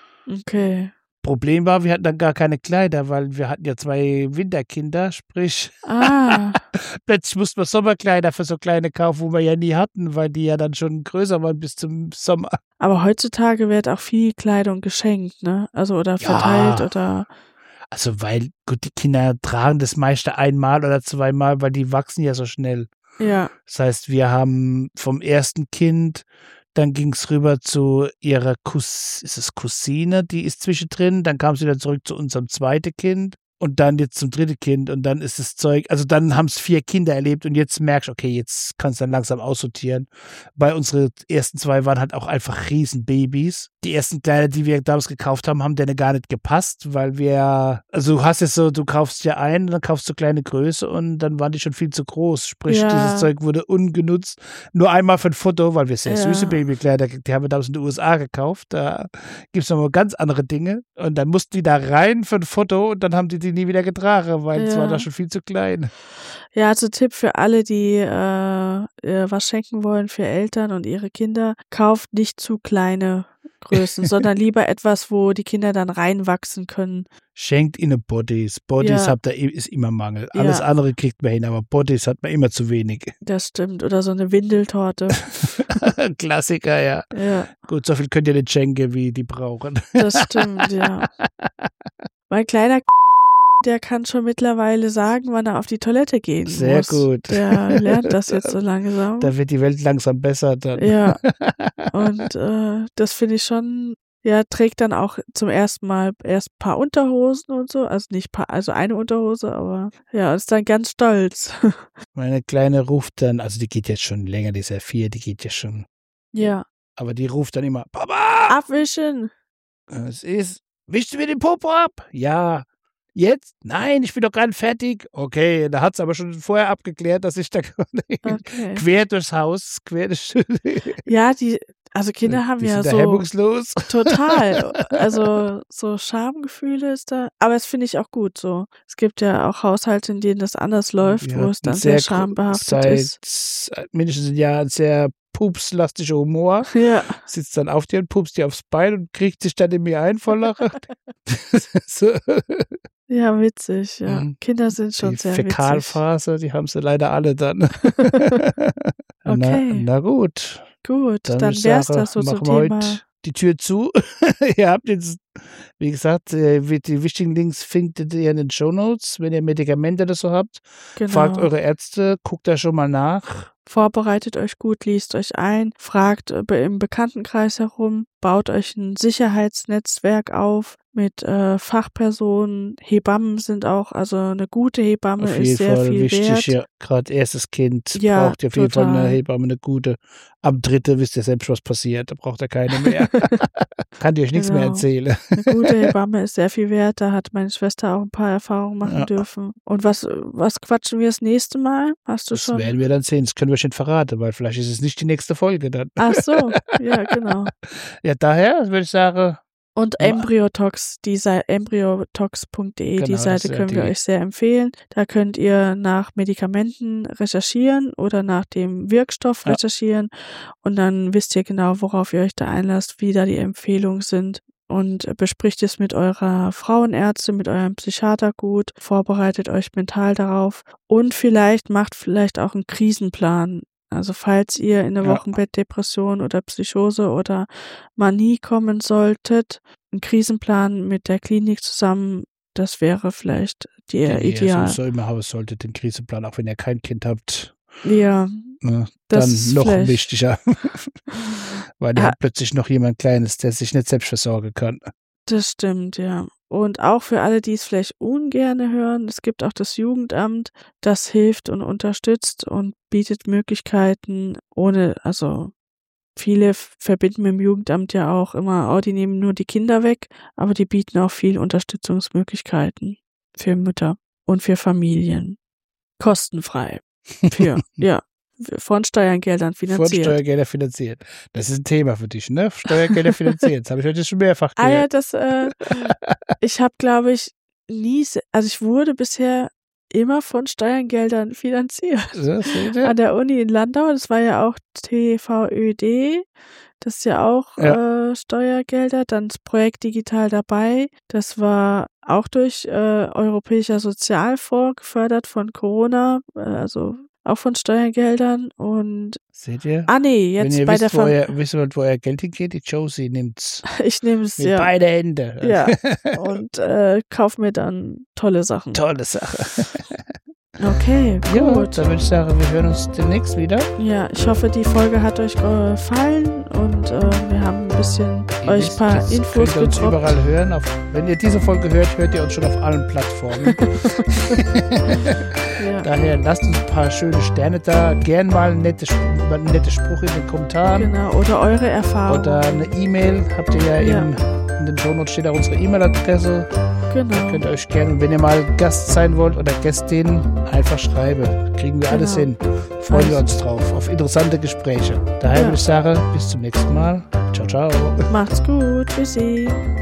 Okay. Problem war, wir hatten dann gar keine Kleider, weil wir hatten ja zwei Winterkinder, sprich, Ah, plötzlich mussten wir Sommerkleider für so kleine kaufen, wo wir ja nie hatten, weil die ja dann schon größer waren bis zum Sommer. aber heutzutage wird auch viel Kleidung geschenkt, ne? Also oder verteilt Ja. oder Also, weil, gut, die Kinder tragen das meiste einmal oder zweimal, weil die wachsen ja so schnell. ja. Das heißt, wir haben vom ersten Kind, dann ging es rüber zu ihrer Kus ist es Cousine, die ist zwischendrin, dann kam es wieder zurück zu unserem zweiten Kind und dann jetzt zum dritten Kind und dann ist das Zeug, also dann haben es vier Kinder erlebt und jetzt merkst du, okay, jetzt kannst du dann langsam aussortieren. Weil unsere ersten zwei waren halt auch einfach Riesenbabys. Die ersten Kleider, die wir damals gekauft haben, haben denen gar nicht gepasst, weil wir, also du hast es so, du kaufst ja ein, dann kaufst du kleine Größe und dann waren die schon viel zu groß. Sprich, Ja. dieses Zeug wurde ungenutzt. Nur einmal für ein Foto, weil wir sehr Ja. süße Babykleider, die haben wir damals in den U S A gekauft. Da gibt es nochmal ganz andere Dinge. Und dann mussten die da rein für ein Foto und dann haben die die nie wieder getragen, weil es Ja. war da schon viel zu klein. Ja, also Tipp für alle, die äh, ihr äh, was schenken wollen für Eltern und ihre Kinder, kauft nicht zu kleine Größen, sondern lieber etwas, wo die Kinder dann reinwachsen können. Schenkt ihnen Bodies. Bodies Ja. habt ihr, ist immer Mangel. Alles Ja. andere kriegt man hin, aber Bodies hat man immer zu wenig. Das stimmt. Oder so eine Windeltorte. Klassiker, ja. Ja, Gut, so viel könnt ihr nicht schenken, wie die brauchen. das stimmt, ja. Mein kleiner der kann schon mittlerweile sagen, wann er auf die Toilette gehen Sehr muss. gut. Der lernt das jetzt so langsam. Da wird die Welt langsam besser dann. Ja. Und äh, das finde ich schon, ja, trägt dann auch zum ersten Mal erst ein paar Unterhosen und so, also nicht paar, also eine Unterhose, aber ja, ist dann ganz stolz. Meine Kleine ruft dann, also die geht jetzt schon länger, die ist ja vier, die geht ja schon, Ja. aber die ruft dann immer, Papa, Abwischen. es ist, wischst du mir den Popo ab? Ja. Jetzt? Nein, ich bin doch gerade fertig. Okay, da hat es aber schon vorher abgeklärt, dass ich da Okay. quer durchs Haus, quer durch Ja, die, also Kinder haben die ja sind da so hemmungslos. total, also so Schamgefühle ist da, aber das finde ich auch gut so. Es gibt ja auch Haushalte, in denen das anders läuft, Wir wo es hatten dann sehr, gro- schambehaftet seit ist. mindestens ein Jahr ein sehr pupslastischer Humor. Ja, Sitzt dann auf dir und pupst dir aufs Bein und kriegt sich dann in mir ein vor Lachen. so. ja, witzig, ja. Mhm. Kinder sind schon Die sehr witzig. Fäkalphase, die haben sie leider alle dann. na, Okay. na gut. Gut, Dann, dann würde ich wär's sagen, das so zum machen wir Thema. heute die Tür zu. Ihr habt jetzt, wie gesagt, äh, die wichtigen Links findet ihr in den Shownotes, wenn ihr Medikamente oder so habt. Fragt Genau. eure Ärzte, guckt da schon mal nach. Vorbereitet euch gut, liest euch ein, fragt äh, be- im Bekanntenkreis herum, baut euch ein Sicherheitsnetzwerk auf mit äh, Fachpersonen. Hebammen sind auch, also eine gute Hebamme Auf ist jeden sehr Fall viel wichtig, wert. ja. Gerade erstes Kind Ja, braucht ihr auf jeden Fall total. eine Hebamme, eine gute. Am dritte wisst ihr selbst, was passiert. Da braucht ihr keine mehr. Kann die euch nichts mehr Genau. erzählen. Eine gute Hebamme ist sehr viel wert. Da hat meine Schwester auch ein paar Erfahrungen machen Ja. dürfen. Und was, was quatschen wir das nächste Mal? Hast du Das schon? werden wir dann sehen. Das können wir schon verraten, weil vielleicht ist es nicht die nächste Folge dann. Ach so, ja, genau. Ja, daher würde ich sagen, Und Ja. Embryotox, die Seite embryotox punkt de, Genau, die das Seite ist ja können wir die- euch sehr empfehlen. Da könnt ihr nach Medikamenten recherchieren oder nach dem Wirkstoff Ja. recherchieren und dann wisst ihr genau, worauf ihr euch da einlasst, wie da die Empfehlungen sind. Und bespricht es mit eurer Frauenärztin, mit eurem Psychiater gut, vorbereitet euch mental darauf und vielleicht macht vielleicht auch einen Krisenplan. Also falls ihr in eine Ja. Wochenbettdepression oder Psychose oder Manie kommen solltet, ein Krisenplan mit der Klinik zusammen, das wäre vielleicht die den ihr ideal. sowieso immer haben solltet, den Krisenplan, auch wenn ihr kein Kind habt. Ja, Ne, Das dann ist noch vielleicht- wichtiger. Weil ihr Ah. habt plötzlich noch jemand Kleines, der sich nicht selbst versorgen kann. das stimmt, ja. Und auch für alle, die es vielleicht ungerne hören, es gibt auch das Jugendamt, das hilft und unterstützt und bietet Möglichkeiten ohne, also viele f- verbinden mit dem Jugendamt ja auch immer, oh, die nehmen nur die Kinder weg, aber die bieten auch viel Unterstützungsmöglichkeiten für Mütter und für Familien. Kostenfrei. Für, ja, von Steuergeldern Von finanziert. Steuergelder finanziert. Das ist ein Thema für dich, ne? Steuergelder finanziert. Das habe ich heute schon mehrfach Ah ja, gehört. das, äh, ich habe, glaube ich, nie, se- also ich wurde bisher immer von Steuergeldern finanziert. So, seht ihr? An der Uni in Landau, das war ja auch T V Ö D, das ist ja auch Ja. Äh, Steuergelder. Dann das Projekt Digital dabei, das war auch durch äh, Europäischer Sozialfonds gefördert von Corona, äh, also auch von Steuergeldern. Und, Seht ihr? ah nee, Wenn jetzt ihr bei wisst, der wo Familie, ihr, wisst wollt, wo euer Geld hingeht, die Josie nimmt's. ich nehme es Mit ja. beiden Händen. Ja, und äh, kauf mir dann tolle Sachen. Tolle Sache. Okay, Ja, gut. dann würde ich sagen, wir hören uns demnächst wieder. Ja, ich hoffe, die Folge hat euch gefallen und äh, wir haben ein bisschen Ihr euch wisst, ein paar jetzt Infos könnt ihr uns gedroppt. überall hören. Auf, wenn ihr diese Folge hört, hört ihr uns schon auf allen Plattformen. Ja, Daher lasst uns ein paar schöne Sterne da. Gern mal einen netten nette Spruch in den Kommentaren. genau. Oder eure Erfahrungen. Oder eine E-Mail. Habt ihr ja, Ja. Im, in den Shownotes steht auch unsere E-Mail-Adresse. Genau. Könnt ihr euch gerne, und wenn ihr mal Gast sein wollt oder Gästin, einfach schreiben. Kriegen wir alles Genau. hin. Freuen wir Alles. uns drauf. Auf interessante Gespräche. Daher Ja. würde ich sagen, bis zum nächsten Mal. Ciao, ciao. Macht's gut. Tschüssi.